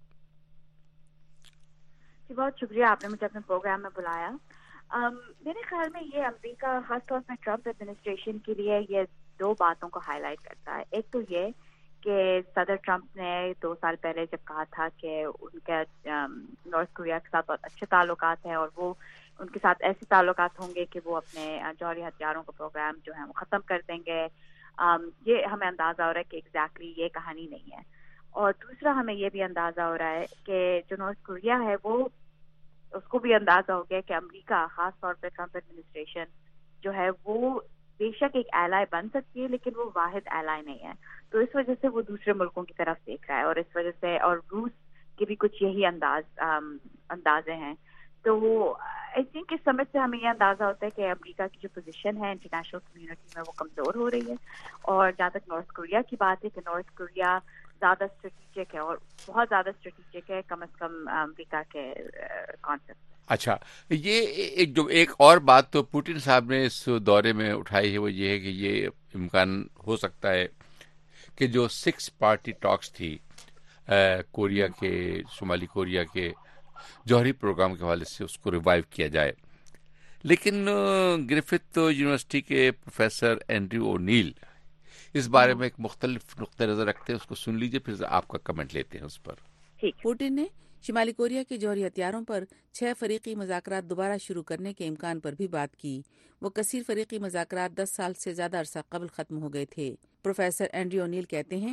بہت شکریہ، آپ نے مجھے اپنے پروگرام میں بلایا۔ میرے خیال میں یہ امریکہ خاص طور پر ٹرمپ ایڈمنسٹریشن کے لیے یہ دو باتوں کو ہائی لائٹ کرتا ہے۔ ایک تو یہ کہ صدر ٹرمپ نے 2 سال پہلے جب کہا تھا کہ ان کے نارتھ کوریا کے ساتھ بہت اچھے تعلقات ہیں، اور وہ ان کے ساتھ ایسے تعلقات ہوں گے کہ وہ اپنے جوہری ہتھیاروں کا پروگرام جو ہے وہ ختم کر دیں گے، یہ ہمیں اندازہ ہو رہا ہے کہ ایگزیکٹلی یہ کہانی نہیں ہے. اور دوسرا ہمیں یہ بھی اندازہ ہو رہا ہے کہ جو نارتھ کوریا ہے وہ اس کو بھی اندازہ ہو گیا کہ امریکہ خاص طور پہ ٹرمپ ایڈمنسٹریشن جو ہے وہ بے شک ایک ایلائی بن سکتی ہے لیکن وہ واحد ایلائی نہیں ہے. تو اس وجہ سے وہ دوسرے ملکوں کی طرف دیکھ رہا ہے اور اس وجہ سے اور روس کے بھی کچھ یہی اندازے ہیں. تو آئی تھنک اس سمجھ سے ہمیں یہ اندازہ ہوتا ہے کہ امریکہ کی جو پوزیشن ہے انٹرنیشنل کمیونٹی میں وہ کمزور ہو رہی ہے. اور جہاں تک نارتھ کوریا کی بات ہے کہ نارتھ کوریا زیادہ اسٹریٹجک ہے اور بہت زیادہ اسٹریٹجک ہے کم از کم امریکہ کے کانسیپٹ. اچھا، یہ ایک اور بات تو پوٹن صاحب نے اس دورے میں اٹھائی ہے وہ یہ ہے کہ یہ امکان ہو سکتا ہے کہ جو 6 پارٹی ٹاکس تھی کوریا کے شمالی کوریا کے جوہری پروگرام کے حوالے سے اس کو ریوائیو کیا جائے. لیکن گرفت یونیورسٹی کے پروفیسر اینڈریو اونیل اس بارے میں ایک مختلف نقطہ نظر رکھتے ہیں. اس کو سن لیجئے پھر آپ کا کمنٹ لیتے ہیں اس پر. پوٹن نے شمالی کوریا کے جوہری ہتھیاروں پر 6 فریقی مذاکرات دوبارہ شروع کرنے کے امکان پر بھی بات کی. وہ کثیر فریقی مذاکرات 10 سال سے زیادہ عرصہ قبل ختم ہو گئے تھے. پروفیسر اینڈریو اونیل کہتے ہیں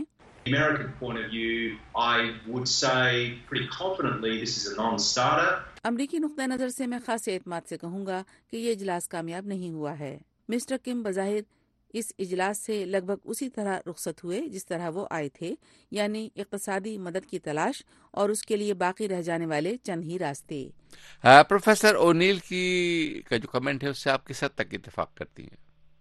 امریکی نقطہ نظر سے میں خاص اعتماد سے کہوں گا کہ یہ اجلاس کامیاب نہیں ہوا ہے. مسٹر کم بظاہر اس اجلاس سے لگ بھگ اسی طرح رخصت ہوئے جس طرح وہ آئے تھے، یعنی اقتصادی مدد کی تلاش اور اس کے لیے باقی رہ جانے والے چند ہی راستے. پروفیسر اونیل کا جو کمنٹ ہے اس سے آپ کس حد تک اتفاق کرتی ہیں؟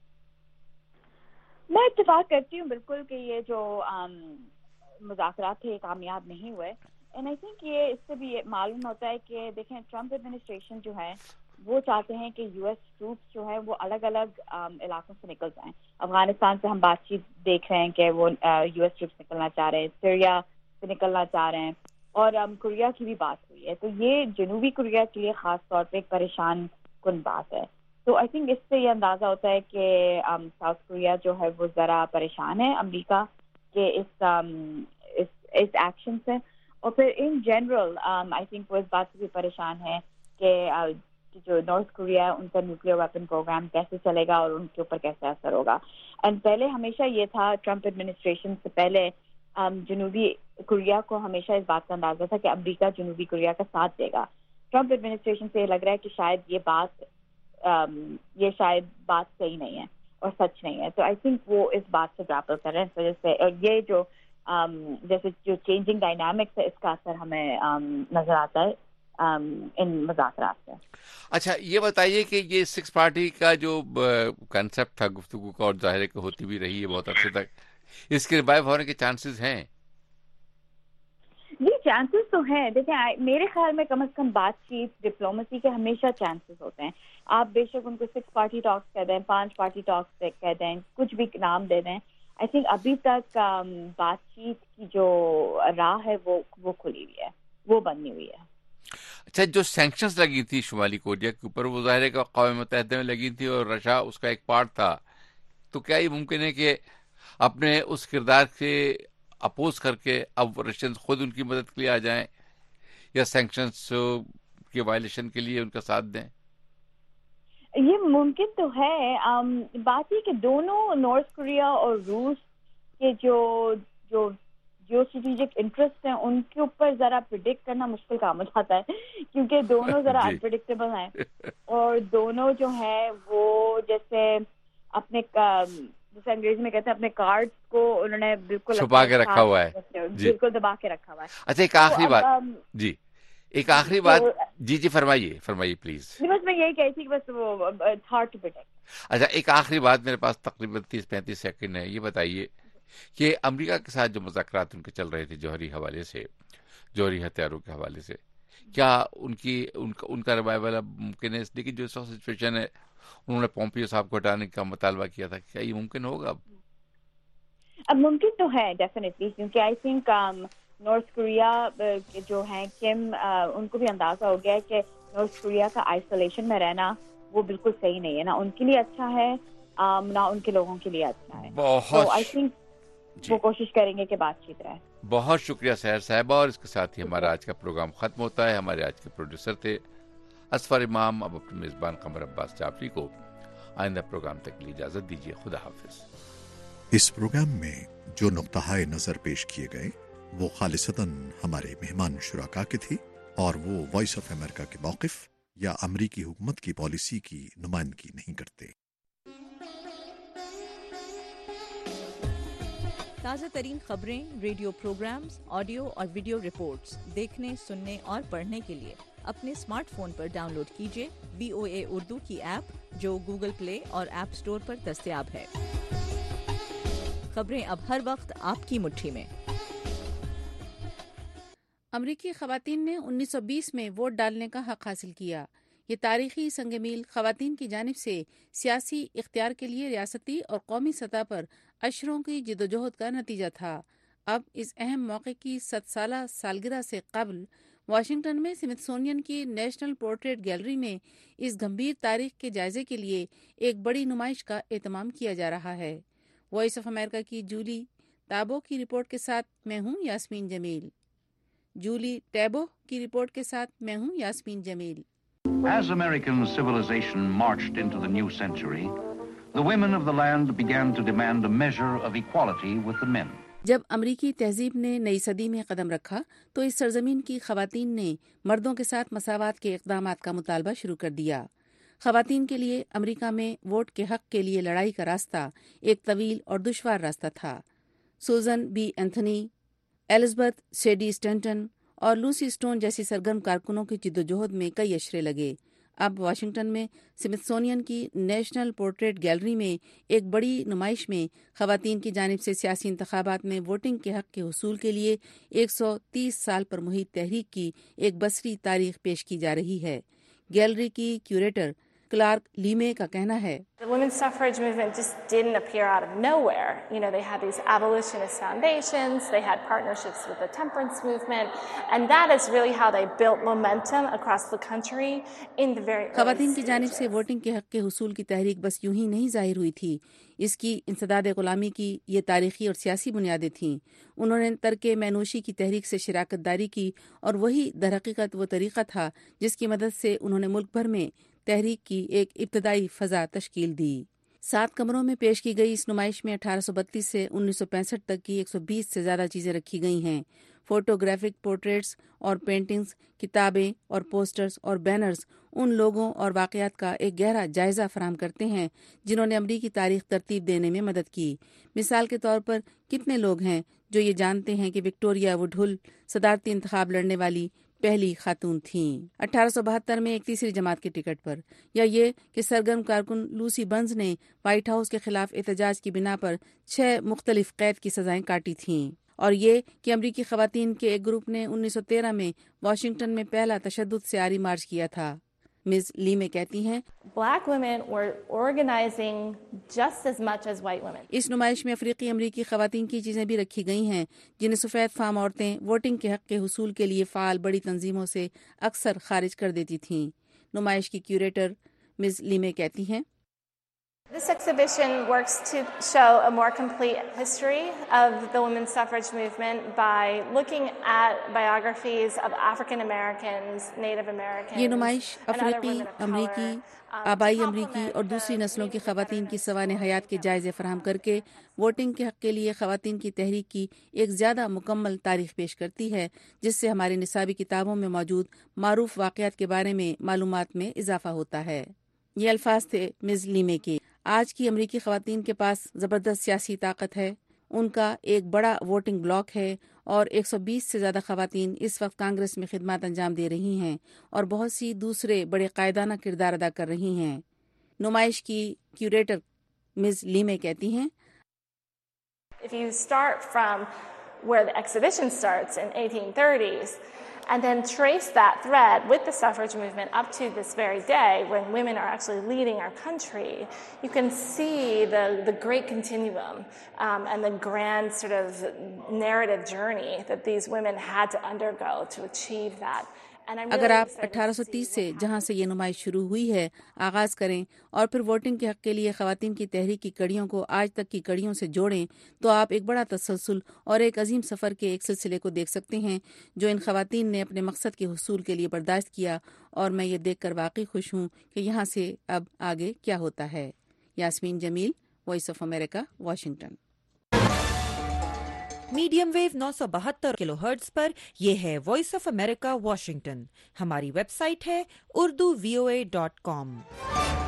میں اتفاق کرتی ہوں بالکل کہ یہ جو مذاکرات تھے کامیاب نہیں ہوئے. اینڈ آئی تھنک یہ اس سے بھی معلوم ہوتا ہے کہ دیکھیں ٹرمپ ایڈمنسٹریشن جو ہے وہ چاہتے ہیں کہ یو ایس ٹروپس جو ہے وہ الگ الگ علاقوں سے نکل جائیں. افغانستان سے ہم بات چیت دیکھ رہے ہیں کہ وہ یو ایس ٹروپس نکلنا چاہ رہے ہیں، سیریا سے نکلنا چاہ رہے ہیں، اور کوریا کی بھی بات ہوئی ہے. تو یہ جنوبی کوریا کے لیے خاص طور پہ ایک پریشان کن بات ہے. تو آئی تھنک اس سے یہ اندازہ ہوتا ہے کہ ساؤتھ کوریا جو ہے وہ ذرا پریشان ہے امریکہ کے اس ایکشن سے. اور پھر ان جنرل آئی تھنک وہ اس بات سے بھی پریشان ہے کہ جو نارتھ کوریا ان کا نیوکلیئر ویپن پروگرام کیسے چلے گا اور ان کے اوپر کیسے اثر ہوگا. اینڈ پہلے ہمیشہ یہ تھا ٹرمپ ایڈمنسٹریشن سے پہلے جنوبی کوریا کو ہمیشہ اس بات کا اندازہ تھا کہ امریکہ جنوبی کوریا کا ساتھ دے گا. ٹرمپ ایڈمنسٹریشن سے یہ لگ رہا ہے کہ شاید یہ بات صحیح نہیں ہے اور سچ نہیں ہے. تو آئی تھنک وہ اس بات سے گراپل کر رہے ہیں اس وجہ سے. اور یہ جو جیسے جو چینجنگ ڈائنامکس ہے اس کا اثر ہمیں نظر آتا ہے ان مذاکرات سے. اچھا، یہ بتائیے کہ یہ 6 پارٹی کا جو کنسپٹ تھا گفتگو کا اور ظاہر ہے کہ ہوتی بھی رہی ہے بہت عرصے تک، اس کے ریوائیو ہونے کے چانسز ہیں؟ جی چانسز تو ہیں. دیکھیں میرے خیال میں کم از کم بات چیت ڈپلومیسی کے ہمیشہ چانسز ہوتے ہیں. آپ بے شک ان کو 6 پارٹی ٹاکس کہہ دیں، 5 پارٹی ٹاکس کہہ دیں، کچھ بھی نام دے دیں. آئی تھنک ابھی تک بات چیت کی جو راہ ہے وہ کھلی ہوئی ہے، وہ بنی ہوئی ہے. اچھا، جو سینکشنز لگی تھی شمالی کوریا کے اوپر وہ ظاہر ہے کہ اقوام متحدہ میں لگی تھی اور رشیا اس کا ایک پارٹ تھا. تو کیا یہ ممکن ہے کہ اپنے اس کردار سے اپوز کر کے اب رشینز خود ان کی مدد کے لیے آ جائیں یا سینکشنز کے وائلیشن کے لیے ان کا ساتھ دیں؟ یہ ممکن تو ہے. بات یہ کہ دونوں نارتھ کوریا اور روس کے جو اسٹریٹجک انٹرسٹ ہیں ان کے اوپر ذرا پریڈکٹ کرنا مشکل کام ہو جاتا ہے کیونکہ دونوں ذرا انپریڈکٹیبل ہیں اور دونوں جو ہے وہ جیسے اپنے جیسے انگریزی میں کہتے ہیں اپنے کارڈ کو انہوں نے بالکل چھپا کے رکھا ہوا ہے، بالکل دبا کے رکھا ہوا ہے. اچھا ایک آخری بات ایک آخری بات جی فرمائیے پلیز. بس میں یہی کہی تھی کہ بس وہ ہارڈ ٹو پروٹیکٹ. اچھا ایک آخری بات، میرے پاس تقریباً 30-35 سیکنڈ ہے. یہ بتائیے کہ امریکہ کے ساتھ جو مذاکرات ان کے چل رہے تھے جوہری حوالے سے، جوہری ہتھیاروں کے حوالے سے، کیا ان کا ریوائول اب ممکن ہے؟ لیکن جو سچویشن ہے انہوں نے پومپیو صاحب کو ہٹانے کا مطالبہ کیا تھا، کیا یہ ممکن ہوگا اب ممکن تو ہے ڈیفینیٹلی، کیونکہ آئی تھنک نارتھ کوریا جو ہیں کم ان کو بھی اندازہ ہو گیا ہے کہ نارتھ کوریا کا آئسولیشن میں رہنا وہ بالکل صحیح نہیں ہے، نہ ان کے لیے اچھا ہے نہ ان کے لوگوں کے لیے اچھا ہے. تو آئی تھنک وہ کوشش کریں گے کہ بات چیت رہے. بہت شکریہ سحر صاحبہ. اور اس کے ساتھ ہی ہمارا آج کا پروگرام ختم ہوتا ہے. ہمارے آج کے پروڈیوسر تھے اسفر امام. اب اپنے میزبان قمر عباس جعفری کو آئندہ پروگرام تک کے لیے اجازت دیجیے. خدا حافظ. اس پروگرام میں جو نقطہ نظر پیش کیے گئے وہ خالصتاً ہمارے مہمان شرکاء کے تھے اور وہ وائس آف امریکہ کے موقف یا امریکی حکومت کی پالیسی کی نمائندگی نہیں کرتے۔ تازہ ترین خبریں، ریڈیو پروگرامز، آڈیو اور ویڈیو رپورٹس دیکھنے، سننے اور پڑھنے کے لیے اپنے اسمارٹ فون پر ڈاؤن لوڈ کیجیے VOA اردو کی ایپ جو گوگل پلے اور ایپ اسٹور پر دستیاب ہے۔ خبریں اب ہر وقت آپ کی مٹھی میں۔ امریکی خواتین نے 1920 میں ووٹ ڈالنے کا حق حاصل کیا۔ یہ تاریخی سنگ میل خواتین کی جانب سے سیاسی اختیار کے لیے ریاستی اور قومی سطح پر اشروں کی جدوجہد کا نتیجہ تھا۔ اب اس اہم موقع کی 100 سالہ سالگرہ سے قبل واشنگٹن میں سمتھسونین کی نیشنل پورٹریٹ گیلری میں اس گمبھیر تاریخ کے جائزے کے لیے ایک بڑی نمائش کا اہتمام کیا جا رہا ہے۔ وائس آف امریکہ کی جولی ٹیبو کی رپورٹ کے ساتھ میں ہوں یاسمین جمیل۔ جولی ٹیبو کی رپورٹ کے ساتھ میں ہوں یاسمین جمیل۔ As American civilization marched into the new century, the women of the land began to demand a measure of equality with the men. جب امریکی تہذیب نے نئی صدی میں قدم رکھا تو اس سرزمین کی خواتین نے مردوں کے ساتھ مساوات کے اقدامات کا مطالبہ شروع کر دیا۔ خواتین کے لیے امریکہ میں ووٹ کے حق کے لیے لڑائی کا راستہ ایک طویل اور دشوار راستہ تھا۔ Susan B Anthony, Elizabeth Cady Stanton اور لوسی اسٹون جیسی سرگرم کارکنوں کی جدوجہد میں کئی اشرے لگے۔ اب واشنگٹن میں سمتھسونین کی نیشنل پورٹریٹ گیلری میں ایک بڑی نمائش میں خواتین کی جانب سے سیاسی انتخابات میں ووٹنگ کے حق کے حصول کے لیے 130 سال پر محیط تحریک کی ایک بصری تاریخ پیش کی جا رہی ہے۔ گیلری کی کیوریٹر کلارک لیمے کا کہنا ہے The women's suffrage movement just didn't appear out of nowhere. You know, they had these abolitionist foundations, they had partnerships with the temperance movement, and that is really how they built momentum across the country in the very early خواتین کی stages. جانب سے voting کے حق کے حصول کی تحریک بس یوں ہی نہیں ظاہر ہوئی تھی، اس کی انسداد غلامی کی یہ تاریخی اور سیاسی بنیادیں تھیں۔ انہوں نے ترک مینوشی کی تحریک سے شراکت داری کی اور وہی درحقیقت وہ طریقہ تھا جس کی مدد سے انہوں نے ملک بھر میں تحریک کی ایک ابتدائی فضا تشکیل دی۔ 7 کمروں میں پیش کی گئی اس نمائش میں 1832 سے 1965 تک کی 120 سے زیادہ چیزیں رکھی گئی ہیں۔ فوٹوگرافک پورٹریٹس اور پینٹنگز، کتابیں اور پوسٹرز اور بینرز ان لوگوں اور واقعات کا ایک گہرا جائزہ فراہم کرتے ہیں جنہوں نے امریکی تاریخ ترتیب دینے میں مدد کی۔ مثال کے طور پر کتنے لوگ ہیں جو یہ جانتے ہیں کہ وکٹوریہ وڈہل صدارتی انتخاب لڑنے والی پہلی خاتون تھیں 1872 میں ایک تیسری جماعت کے ٹکٹ پر، یا یہ کہ سرگرم کارکن لوسی بنز نے وائٹ ہاؤس کے خلاف احتجاج کی بنا پر 6 مختلف قید کی سزائیں کاٹی تھیں، اور یہ کہ امریکی خواتین کے ایک گروپ نے 1913 میں واشنگٹن میں پہلا تشدد سے عاری مارچ کیا تھا۔ مز لیمے کہتی ہیں Black women were organizing just as much as white women. اس نمائش میں افریقی امریکی خواتین کی چیزیں بھی رکھی گئی ہیں جنہیں سفید فام عورتیں ووٹنگ کے حق کے حصول کے لیے فعال بڑی تنظیموں سے اکثر خارج کر دیتی تھیں۔ نمائش کی کیوریٹر مز لیمے کہتی ہیں This exhibition works to show a more complete history of the women's suffrage movement by looking at biographies of African Americans, Native Americans, یہ نمائش and other افریقی، women of امریکی، color, آبائی امریکی اور دوسری نسلوں کی خواتین کی سوانح حیات کے جائزے فراہم کر کے ووٹنگ کے حق کے لیے خواتین کی تحریک کی ایک زیادہ مکمل تاریخ پیش کرتی ہے، جس سے ہماری نصابی کتابوں میں موجود معروف واقعات کے بارے میں معلومات میں اضافہ ہوتا ہے۔ یہ الفاظ تھے مز لیمے کے۔ آج کی امریکی خواتین کے پاس زبردست سیاسی طاقت ہے، ان کا ایک بڑا ووٹنگ بلاک ہے اور 120 سے زیادہ خواتین اس وقت کانگریس میں خدمات انجام دے رہی ہیں اور بہت سی دوسرے بڑے قائدانہ کردار ادا کر رہی ہیں۔ نمائش کی کیوریٹر مز لیمے کہتی ہیں If you start from where the exhibition starts in 1830s and then trace that thread with the suffrage movement up to this very day when women are actually leading our country, you can see the great continuum and the grand sort of narrative journey that these women had to undergo to achieve that. اگر آپ 1830 سے جہاں سے یہ نمائش شروع ہوئی ہے آغاز کریں اور پھر ووٹنگ کے حق کے لیے خواتین کی تحریک کی کڑیوں کو آج تک کی کڑیوں سے جوڑیں تو آپ ایک بڑا تسلسل اور ایک عظیم سفر کے ایک سلسلے کو دیکھ سکتے ہیں جو ان خواتین نے اپنے مقصد کے حصول کے لیے برداشت کیا، اور میں یہ دیکھ کر واقعی خوش ہوں کہ یہاں سے اب آگے کیا ہوتا ہے۔ Yasmeen Jamil, Voice of America, Washington. Medium wave 972 kilohertz पर। यह है वॉइस ऑफ अमेरिका वाशिंगटन। हमारी वेबसाइट है urduvoa.com।